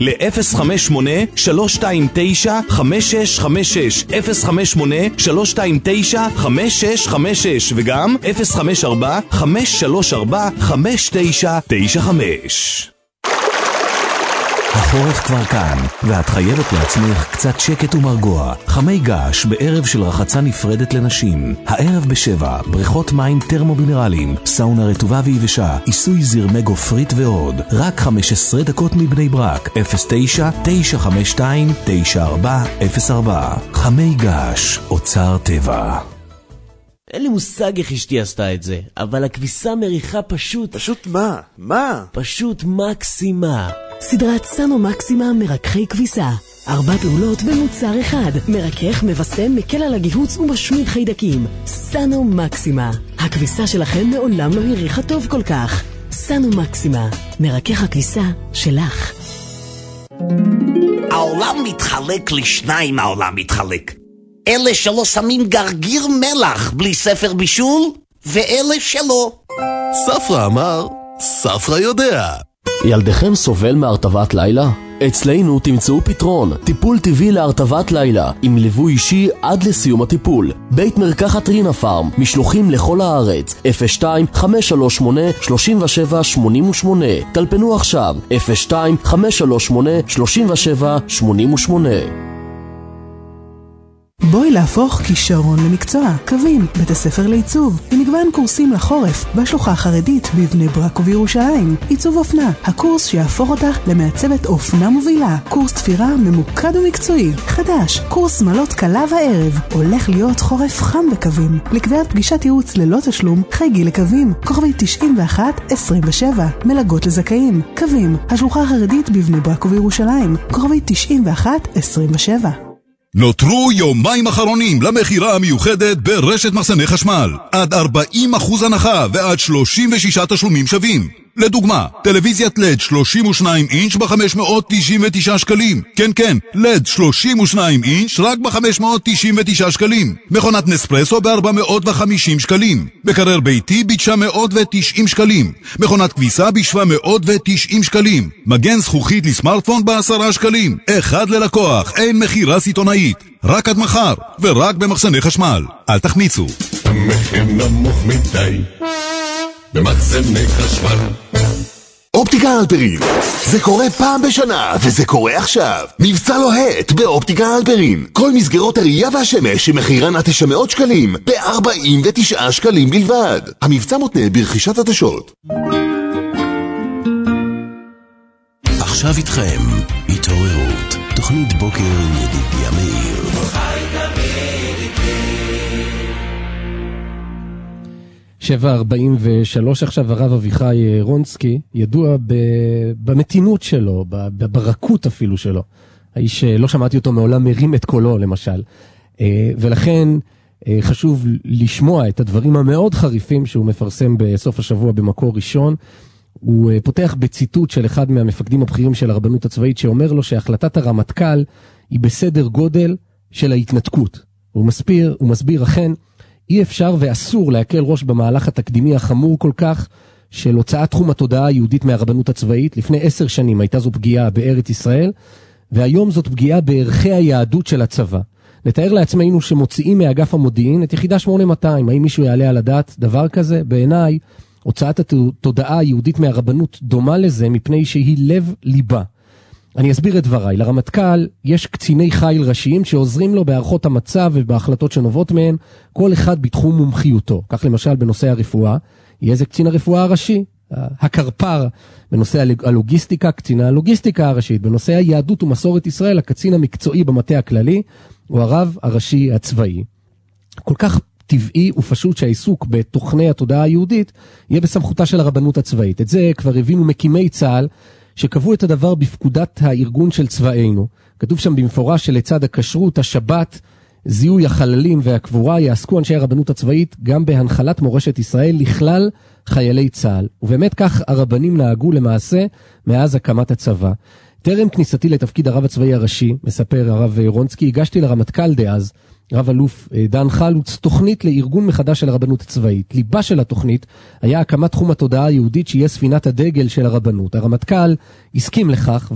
ל-058-329-5656, 058-329-5656, וגם 054-534-5995. החורף כבר כאן, ואת חייבת לעצמך קצת שקט ומרגוע. חמי געש בערב של רחצה נפרדת לנשים. הערב ב7, בריכות מים טרמומינרליים, סאונה רטובה ויבשה, עיסוי זרמי גופרית ועוד. רק 15 דקות מבני ברק, 09-952-9404. חמי געש, אוצר טבע. אין לי מושג איך אשתי עשתה את זה, אבל הכביסה מריחה פשוט... פשוט מה? מה? פשוט מקסימה. סדרת סאנו מקסימה מרככי כביסה. 4 פעולות במוצר אחד. מרכך, מבשם, מקל על הגיהוץ ומשמיד חיידקים. סאנו מקסימה. הכביסה שלכם מעולם לא הריחה טוב כל כך. סאנו מקסימה. מרכך הכביסה שלך. העולם מתחלק לשניים. העולם מתחלק. אלה שלא שמים גרגיר מלח בלי ספר בישול, ואלה שלא. ספרא אמר, ספרא יודע. ילדיכם סובל מהרטבת לילה? אצלנו תמצאו פתרון, טיפול טבעי להרטבת לילה, עם ליווי אישי עד לסיום הטיפול. בית מרקחת רינה פארם, משלוחים לכל הארץ, 02-538-3788. טלפנו עכשיו, 02-538-3788. בואי להפוך כישרון למקצוע. קווים, בית הספר לעיצוב, במגוון קורסים לחורף, בשלוחה החרדית בבני ברק ובירושלים. עיצוב אופנה, הקורס שיהפוך אותך למעצבת אופנה מובילה. קורס תפירה ממוקד ומקצועי. חדש, קורס שמלות קלה וערב. הולך להיות חורף חם בקווים. לקביעת פגישת ייעוץ ללא תשלום, חייגי לקווים. כוכבי 91-27. מלגות לזכאים. קווים, השלוחה החרדית בבני ברק ובירושלים. כוכבי 91-27. נותרו יומיים אחרונים למחירה המיוחדת ברשת מחסני חשמל. עד 40% הנחה ועד 36 תשלומים שווים. לדוגמה, טלוויזיית לד 32 אינץ' ב-599 שקלים. כן, לד 32 אינץ' רק ב-599 שקלים. מכונת נספרסו ב-450 שקלים. מקרר ביתי ב-990 שקלים. מכונת כביסה ב-790 שקלים. מגן זכוכית לסמארטפון ב10 שקלים. אחד ללקוח, אין מחירה סיטונאית. רק עד מחר, ורק במחסני חשמל. אל תחמיצו. המחיר נמוך מדי במחסני חשמל. אופטיקה אלפרין, זה קורה פעם בשנה, וזה קורה עכשיו. מבצע לוהט באופטיקה אלפרין. כל מסגרות הראייה והשמש שמחירן עד 900 שקלים, ב-49 שקלים בלבד. המבצע מותנה ברכישת עדשות. עכשיו איתכם, התעוררות, תוכנית בוקר עם ידידיה מאיר. 7:43 עכשיו. הרב אביחי רונסקי ידוע במתינות שלו, ברכות אפילו שלו. האיש לא שמעתי אותו מעולם מרים את קולו למשל. ולכן חשוב לשמוע את הדברים המאוד חריפים שהוא מפרסם בסוף השבוע במקור ראשון. הוא פותח בציטוט של אחד מהמפקדים הבכירים של הרבנות הצבאית שאומר לו שהחלטת הרמטכ"ל היא בסדר גודל של ההתנתקות. הוא מסביר אכן אי אפשר ואסור להקל ראש במהלך התקדימי החמור כל כך של הוצאת תחום התודעה היהודית מהרבנות הצבאית. לפני 10 שנים הייתה זו פגיעה בארץ ישראל, והיום זאת פגיעה בערכי היהדות של הצבא. נתאר לעצמנו שמוציאים מאגף המודיעין את יחידה 8200. האם מישהו יעלה על הדעת דבר כזה? בעיניי, הוצאת התודעה היהודית מהרבנות דומה לזה, מפני שהיא לב ליבה. אני אסביר את דבריי. לרמטכ"ל יש קציני חיל ראשיים שעוזרים לו בהערכות המצב ובהחלטות שנובעות מהן, כל אחד בתחום מומחיותו. כך למשל בנושא הרפואה, יהיה זה קצין הרפואה הראשי, הקרפ"ר, בנושא הלוגיסטיקה, קצין הלוגיסטיקה הראשית, בנושא היהדות ומסורת ישראל, הקצין המקצועי במטה הכללי, הוא הרב הראשי הצבאי. כל כך טבעי ופשוט שהעיסוק בתוכני התודעה היהודית יהיה בסמכותה של הרבנות הצבאית. את זה כבר הבינו מקימי צה"ל שקבעו את הדבר בפקודת הארגון של צבאינו. כתוב שם במפורש שלצד הכשרות, השבת, זיהוי החללים והקבורה, יעסקו אנשי הרבנות הצבאית גם בהנחלת מורשת ישראל לכלל חיילי צה"ל. ובאמת כך הרבנים נהגו למעשה מאז הקמת הצבא. טרם כניסתי לתפקיד הרב הצבאי הראשי, מספר הרב רונסקי, הגשתי לרמטכ"ל דאז, רב אלוף דן חלוץ, תוכנית לארגון מחדש של הרבנות הצבאית. ליבה של התוכנית היה הקמת תחום התודעה היהודית שיהיה ספינת הדגל של הרבנות. הרמטכ"ל הסכים לכך,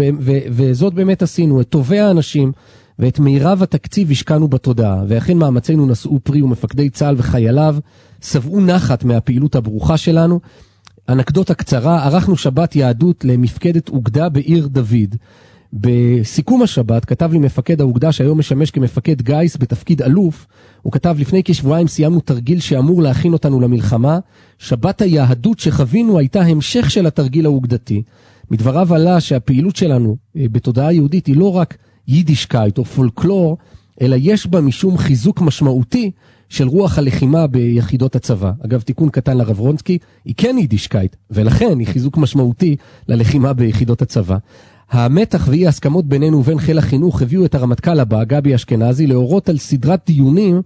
וזאת באמת עשינו. את טובי האנשים ואת מירב התקציב השקענו בתודעה, ואכן מאמצינו נשאו פרי, ומפקדי צה"ל וחייליו שבעו נחת מהפעילות הברוכה שלנו. אנקדוטה קצרה, ערכנו שבת יהדות למפקדת אוגדה בעיר דוד. בסיכום השבת כתב לי מפקד האוגדה שהיום משמש כמפקד גייס בתפקיד אלוף, הוא כתב לפני כשבועיים סיימנו תרגיל שאמור להכין אותנו למלחמה, שבת היהדות שחווינו הייתה המשך של התרגיל האוגדתי. מדבריו עלה שהפעילות שלנו בתודעה יהודית היא לא רק יידישקייט או פולקלור, אלא יש בה משום חיזוק משמעותי של רוח הלחימה ביחידות הצבא. אגב, תיקון קטן לרב רונסקי, היא כן יידישקייט, ולכן היא חיזוק משמעותי ללחימה ביחידות הצבא. המתח ואי ההסכמות בינינו ובין חיל החינוך הביאו את הרמטכ"ל הבא, גבי אשכנזי, להורות על סדרת דיונים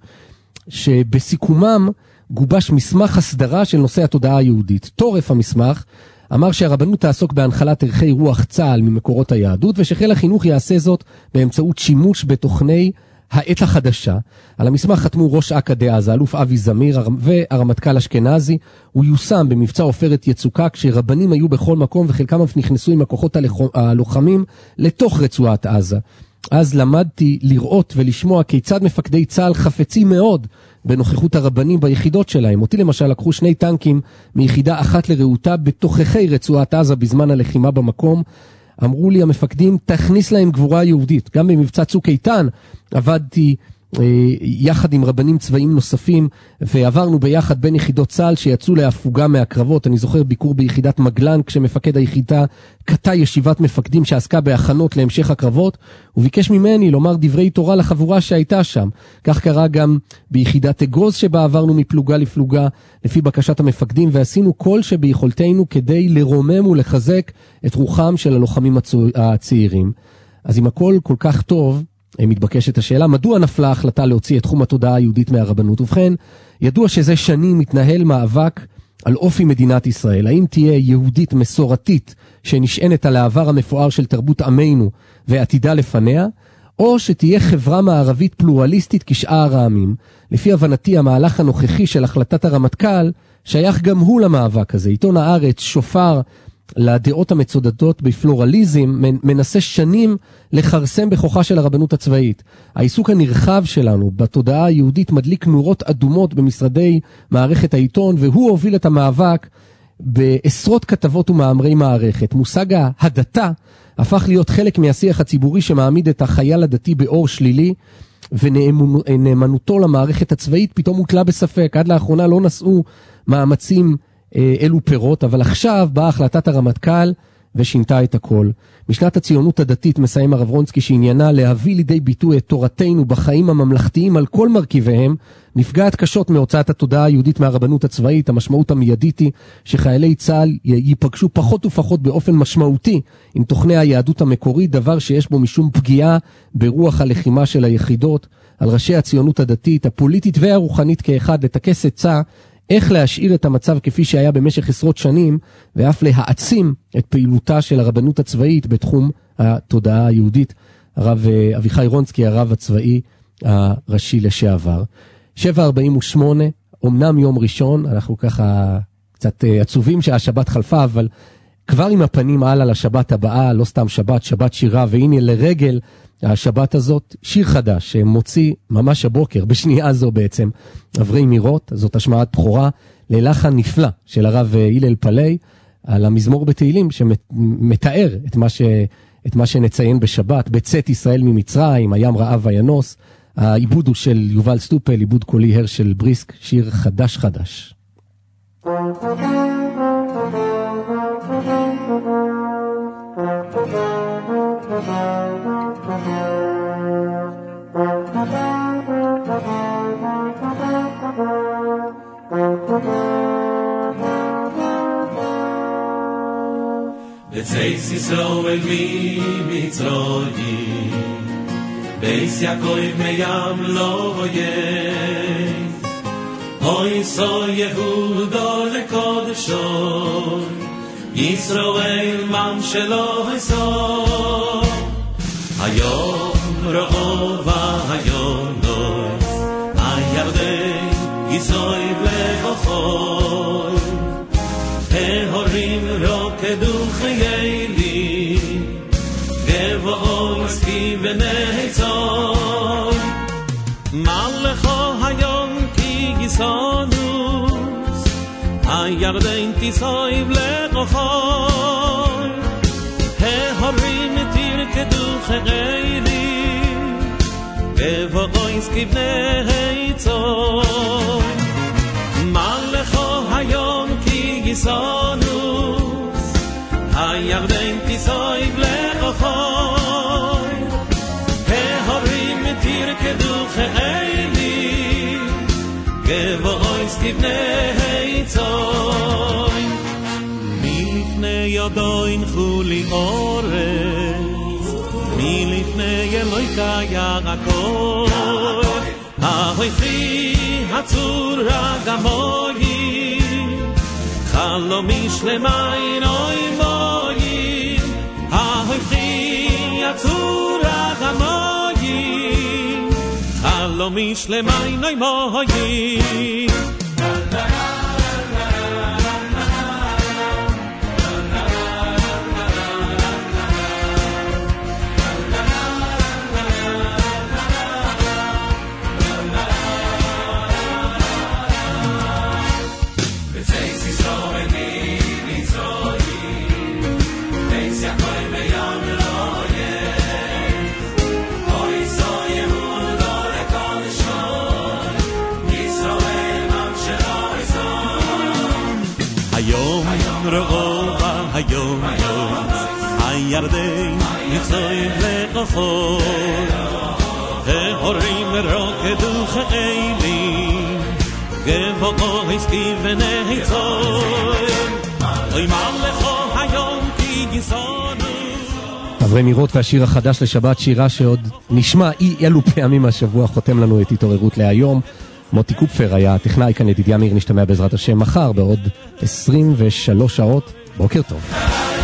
שבסיכומם גובש מסמך הסדרה של נושא התודעה היהודית. תורף המסמך אמר שהרבנות תעסוק בהנחלת ערכי רוח צה"ל ממקורות היהדות, ושחיל החינוך יעשה זאת באמצעות שימוש בתוכני העת החדשה. על המסמך חתמו ראש אכ"א דאז, האלוף אבי זמיר והרמטכ"ל אשכנזי. הוא יושם במבצע עופרת יצוקה, כשרבנים היו בכל מקום וחלקם אף נכנסו עם הכוחות הלוחמים לתוך רצועת עזה. אז למדתי לראות ולשמוע כיצד מפקדי צה"ל חפצים מאוד בנוכחות הרבנים ביחידות שלהם. אותי למשל לקחו 2 טנקים מיחידה אחת לרעותה בתוככי רצועת עזה בזמן הלחימה במקום. אמרו לי המפקדים, תכניס להם גבורה יהודית. גם במבצע צוק איתן עבדתי יחד עם רבנים צבאיים נוספים, ועברנו ביחד בין יחידות צה"ל שיצאו להפוגה מהקרבות. אני זוכר ביקור ביחידת מגלן, כשמפקד היחידה קטע ישיבת מפקדים שעסקה בהכנות להמשך הקרבות, וביקש ממני לומר דברי תורה לחבורה שהייתה שם. כך קרה גם ביחידת אגוז שבה עברנו מפלוגה לפלוגה לפי בקשת המפקדים, ועשינו כל שביכולתנו כדי לרומם ולחזק את רוחם של הלוחמים הצעירים. אז אם הכל כל כך טוב, מתבקשת השאלה, מדוע נפלה ההחלטה להוציא את תחום התודעה היהודית מהרבנות? ובכן, ידוע שזה שנים מתנהל מאבק על אופי מדינת ישראל. האם תהיה יהודית מסורתית שנשענת על העבר המפואר של תרבות עמנו ועתידה לפניה, או שתהיה חברה מערבית פלורליסטית כשאר העמים? לפי הבנתי, המהלך הנוכחי של החלטת הרמטכ"ל שייך גם הוא למאבק הזה. עיתון הארץ, שופר לדעות המצודדות בפלורליזם, מנסה שנים לחרסם בכוחה של הרבנות הצבאית. העיסוק הנרחב שלנו בתודעה היהודית מדליק נורות אדומות במשרדי מערכת העיתון, והוא הוביל את המאבק בעשרות כתבות ומאמרי מערכת. מושג ההדתה הפך להיות חלק מהשיח הציבורי שמעמיד את החייל הדתי באור שלילי, ונאמנותו למערכת הצבאית פתאום הוטלה בספק. עד לאחרונה לא נשאו מאמצים אלו פירות, אבל עכשיו באה החלטת הרמטכ"ל ושינתה את הכל. משנת הציונות הדתית, מסיים הרב רונסקי, שעניינה להביא לידי ביטוי את תורתנו בחיים הממלכתיים על כל מרכיביהם, נפגעת קשות מהוצאת התודעה היהודית מהרבנות הצבאית. המשמעות המיידית היא שחיילי צה"ל ייפגשו פחות ופחות באופן משמעותי עם תוכני היהדות המקורית, דבר שיש בו משום פגיעה ברוח הלחימה של היחידות. על ראשי הציונות הדתית, הפוליטית והרוחנית כאחד, לטכס עצה איך להשאיר את המצב כפי שהיה במשך עשרות שנים, ואף להעצים את פעילותה של הרבנות הצבאית בתחום התודעה היהודית. הרב אביחי רונסקי, הרב הצבאי הראשי לשעבר. 7:48, אמנם יום ראשון, אנחנו ככה קצת עצובים שהשבת חלפה, אבל כבר עם הפנים הלאה לשבת הבאה, לא סתם שבת, שבת שירה, והנה לרגל השבת הזאת, שיר חדש שמוציא ממש הבוקר, בשנייה זו בעצם, עברי מירות. זאת השמעת בחורה ללחן נפלא של הרב הלל פלאי, על המזמור בתהילים שמתאר את מה שנציין בשבת, בצאת ישראל ממצרים, הים רעב וינוס. העיבוד הוא של יובל סטופל, עיבוד קולי הרשל בריסק, שיר חדש חדש. בצייס ישראל ממצרים בייס יעקב מים לא יהיה אוי סו יהודה לקודשו ישראל ממשלו היסו היום רעו והיום נויס הירדן יסויב לכוחוי ההורים רוקדו חיילי גבוה עסקי ונהצוי מלכו היום כי גיסונוס הירדן תסויב לכוחוי ההורים תרקדו חיילי גבוה עסקי ונהצוי מלכו היום כי גיסונוס הירדן תסויב לכוחוי ההורים תרקדו חיילי גבוהויס כבני צוי מלפני ידו הנחו לי אורץ מלפני אלוהיקה יעקב ההויפי הצורה גמוי חלומי שלמיין אוי מויים ההויפי הצורה גמויים חלומי שלמיין אוי מויים רעובה היום הירדן יצויב לכוחוי ההורים רוקדו חיילים גבוה עסקי ונהצוי אוי מלכו היום כי גיסונוס. אברהם מירות והשיר החדש לשבת, שירה שעוד נשמע אי אלו פעמים השבוע, חותם לנו את התעוררות להיום. מוטי קופפר היה הטכנאי, כאן ידידיה מאיר, נשתמע בעזרת השם מחר בעוד 23 שעות. בוקר טוב.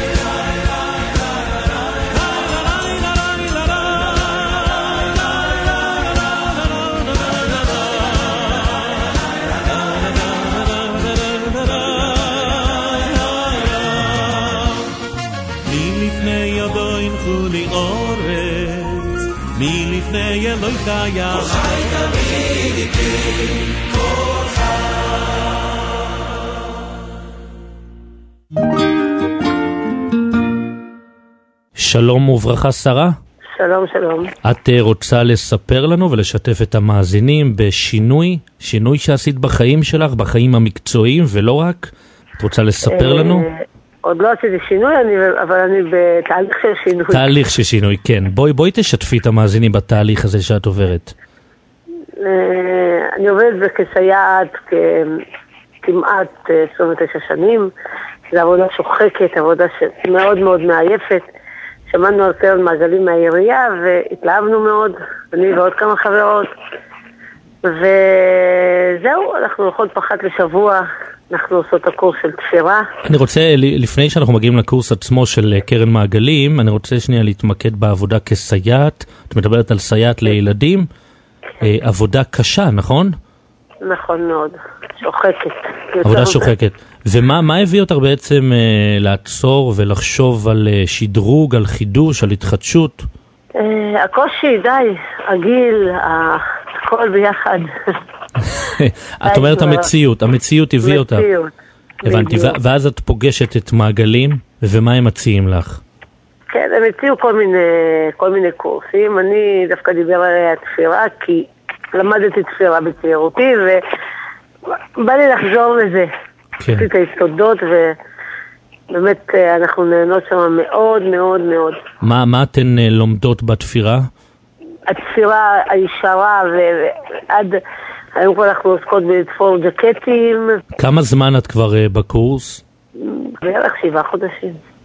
מלפני ידו הנחו לי אורץ מלפני אלוהיקה יעקב שלום וברכה שרה. שלום, שלום. את רוצה לספר לנו ולשתף את המאזינים בשינוי שעשית בחיים שלך, בחיים המקצועיים ולא רק? את רוצה לספר לנו? עוד לא עשיתי שינוי, אבל אני בתהליך של שינוי. תהליך של שינוי, כן. בואי תשתפי את המאזינים בתהליך הזה שאת עוברת. אני עובדת כסייעת כמעט 29 שנים. זו עבודה שוחקת, עבודה שמאוד מאוד מעייפת. שמענו על קרן מעגלים מהעירייה והתלהבנו מאוד, אני ועוד כמה חברות. וזהו, אנחנו הולכות פחת לשבוע, אנחנו עושות הקורס של תפירה. אני רוצה, לפני שאנחנו מגיעים לקורס עצמו של קרן מעגלים, אני רוצה שנייה להתמקד בעבודה כסייעת. את מדברת על סייעת לילדים, עבודה קשה, נכון? נכון מאוד, שוחקת. עבודה שוחקת. ומה הביא אותך בעצם לעצור ולחשוב על שדרוג, על חידוש, על התחדשות? הקושי, די, הגיל, הכל ביחד. את אומרת המציאות הביא אותך. הבנתי, ואז את פוגשת את מעגלים, ומה הם מציעים לך? כן, הם הציעו כל מיני קורסים. אני דווקא דיבר על התפירה, כי למדתי תפירה בצעירותי, ובא לי לחזור לזה. עשיתי את היסודות, ובאמת אנחנו נהנות שם מאוד מאוד מאוד. מה אתן לומדות בתפירה? התפירה הישרה, ועד היום כבר אנחנו עוסקות בתפור ג'קטים. כמה זמן את כבר בקורס? בערך 7 חודשים.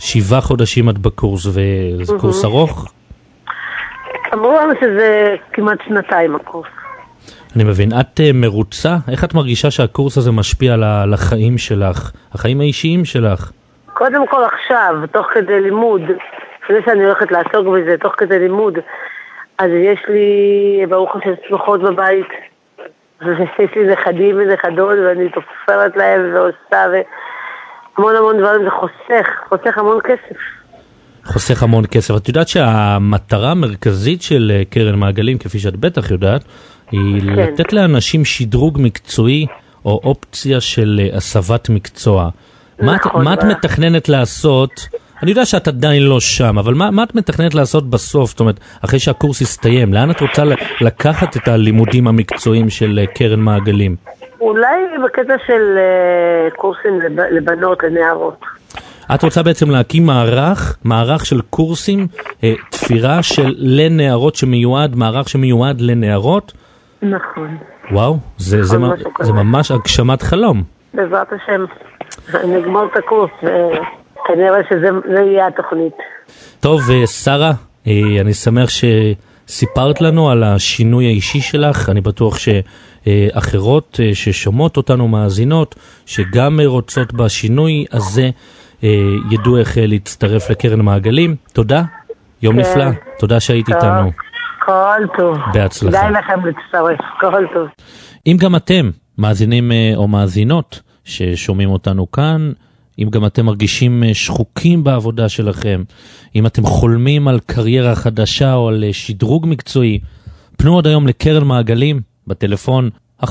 7 חודשים עד בקורס, וזה קורס ארוך? אמרו לנו שזה כמעט 2 הקורס. אני מבין. את מרוצה? איך את מרגישה שהקורס הזה משפיע על החיים שלך, החיים האישיים שלך? קודם כל עכשיו, תוך כדי לימוד, לפני שאני הולכת לעסוק בזה, תוך כדי לימוד, אז יש לי, ברוך השם, שמחות בבית, ויש לי נכדים ונכדות, ואני תופרת להם ועושה, והמון המון דברים, זה חוסך המון כסף. חוסך המון כסף. את יודעת שהמטרה המרכזית של קרן מעגלים, כפי שאת בטח יודעת, היא לתת לאנשים שדרוג מקצועי, או אופציה של הסבת מקצוע. מה את מתכננת לעשות? אני יודע שאת עדיין לא שם, אבל מה את מתכננת לעשות בסוף? זאת אומרת, אחרי שהקורס יסתיים, לאן את רוצה לקחת את הלימודים המקצועיים של קרן מעגלים? אולי בקטע של קורסים לבנות, לנערות. את רוצה בעצם להקים מערך של קורסים, תפירה של לנערות שמיועד, מערך שמיועד לנערות? נכון. וואו, זה ממש הגשמת חלום. בעזרת השם, נגמור את הקורס, וכנראה שזה יהיה התוכנית. טוב, שרה, אני שמח שסיפרת לנו על השינוי האישי שלך. אני בטוח שאחרות ששומעות אותנו, מאזינות, שגם רוצות בשינוי הזה, ידעו איך להצטרף לקרן מעגלים. תודה, יום נפלא, תודה שהיית איתנו. כל טוב. בהצלחה. כדאי לכם להצטרף, כל טוב. אם גם אתם, מאזינים או מאזינות ששומעים אותנו כאן, אם גם אתם מרגישים שחוקים בעבודה שלכם, אם אתם חולמים על קריירה חדשה או על שדרוג מקצועי, פנו עוד היום לקרן מעגלים בטלפון 1-800-071-144,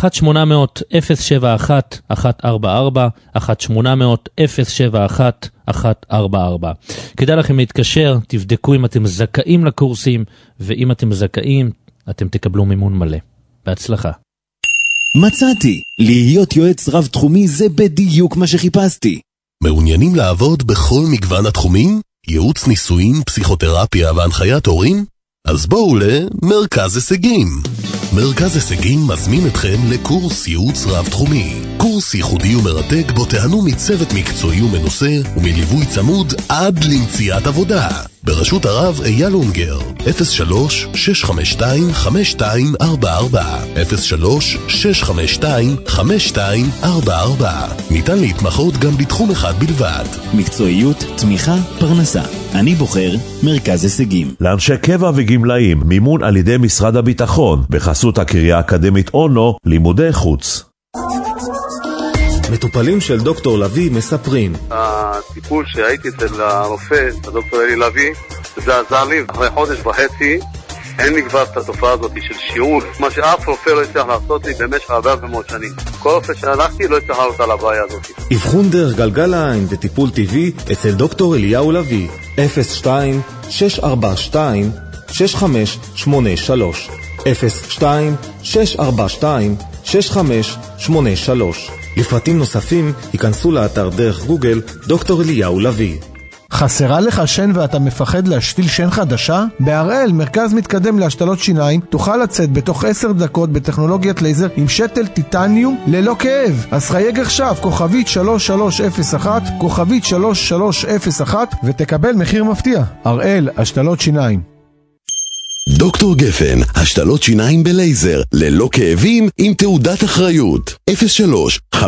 1-800-071-144. כדאי לכם להתקשר, תבדקו אם אתם זכאים לקורסים, ואם אתם זכאים, אתם תקבלו מימון מלא. בהצלחה. מצאתי, להיות יועץ רב תחומי זה בדיוק מה שחיפשתי. מעוניינים לעבוד בכל מגוון התחומים? ייעוץ ניסויים, פסיכותרפיה והנחיית הורים? אז בואו למרכז הישגים. מרכז הישגים מזמין אתכם לקורס ייעוץ רב תחומי. קורס ייחודי ומרתק בו תהנו מצוות מקצועי ומנוסה ומליווי צמוד עד למציאת עבודה. בראשות הרב אייל אונגר, 03-652-5244, 03-652-5244. ניתן להתמחות גם בתחום אחד בלבד. מקצועיות, תמיכה, פרנסה. אני בוחר מרכז הישגים. לאנשי קבע וגמלאים, מימון על ידי משרד הביטחון, בחסות הקריה האקדמית אונו, לימודי חוץ. מטופלים של דוקטור לוי מספרים. הטיפול שהייתי אצל הרופא, הדוקטור אלי לוי, זה עזר לי. אחרי חודש וחצי אין לי כבר את התופעה הזאת של שיעול, מה שאף רופא לא יצטרך לעשות לי במשך הרבה מאוד שנים. כל רופא שהלכתי לא יצטרך לעלות על הבעיה הזאת. אבחון דרך גלגל העין וטיפול טבעי אצל דוקטור אליהו לוי, 02-642-6583, 02-642-6583. לפרטים נוספים ייכנסו לאתר דרך גוגל דוקטור אליהו לוי. חסרה לך שן ואתה מפחד להשתיל שן חדשה? בהראל, מרכז מתקדם להשתלות שיניים, תוכל לצאת בתוך 10 דקות בטכנולוגיית לייזר עם שתל טיטניום ללא כאב. אז חייג עכשיו, כוכבית 3301, כוכבית 3301, ותקבל מחיר מפתיע. הראל, השתלות שיניים. דוקטור גפן, השתלות שיניים בלייזר, ללא כאבים, עם תעודת אחריות. 03-570-7575.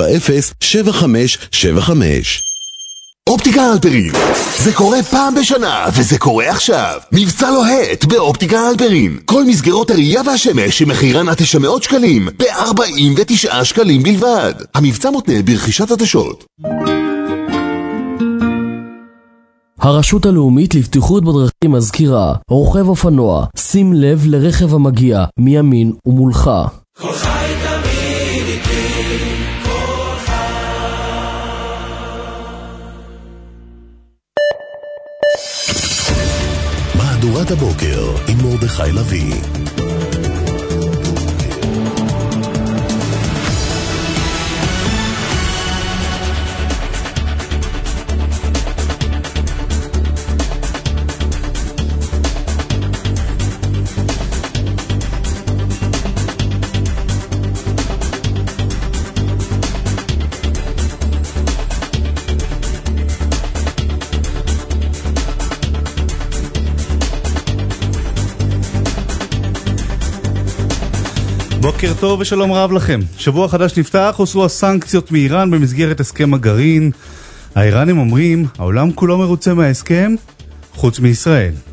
אופטיקה אלפרין, זה קורה פעם בשנה, וזה קורה עכשיו. מבצע לוהט באופטיקה אלפרין. כל מסגרות הראייה והשמש שמחירן עד 900 שקלים, ב-49 שקלים בלבד. המבצע מותנה ברכישת עדשות. הרשות הלאומית לבטיחות בדרכים מזכירה, רוכב אופנוע, שים לב לרכב המגיע מימין ומולך. מהדורת הבוקר עם מרדכי לוי. בוקר טוב ושלום רב לכם. שבוע חדש נפתח, הוסרו הסנקציות מאיראן במסגרת הסכם הגרעין. האיראנים אומרים, העולם כולו מרוצה מההסכם, חוץ מישראל.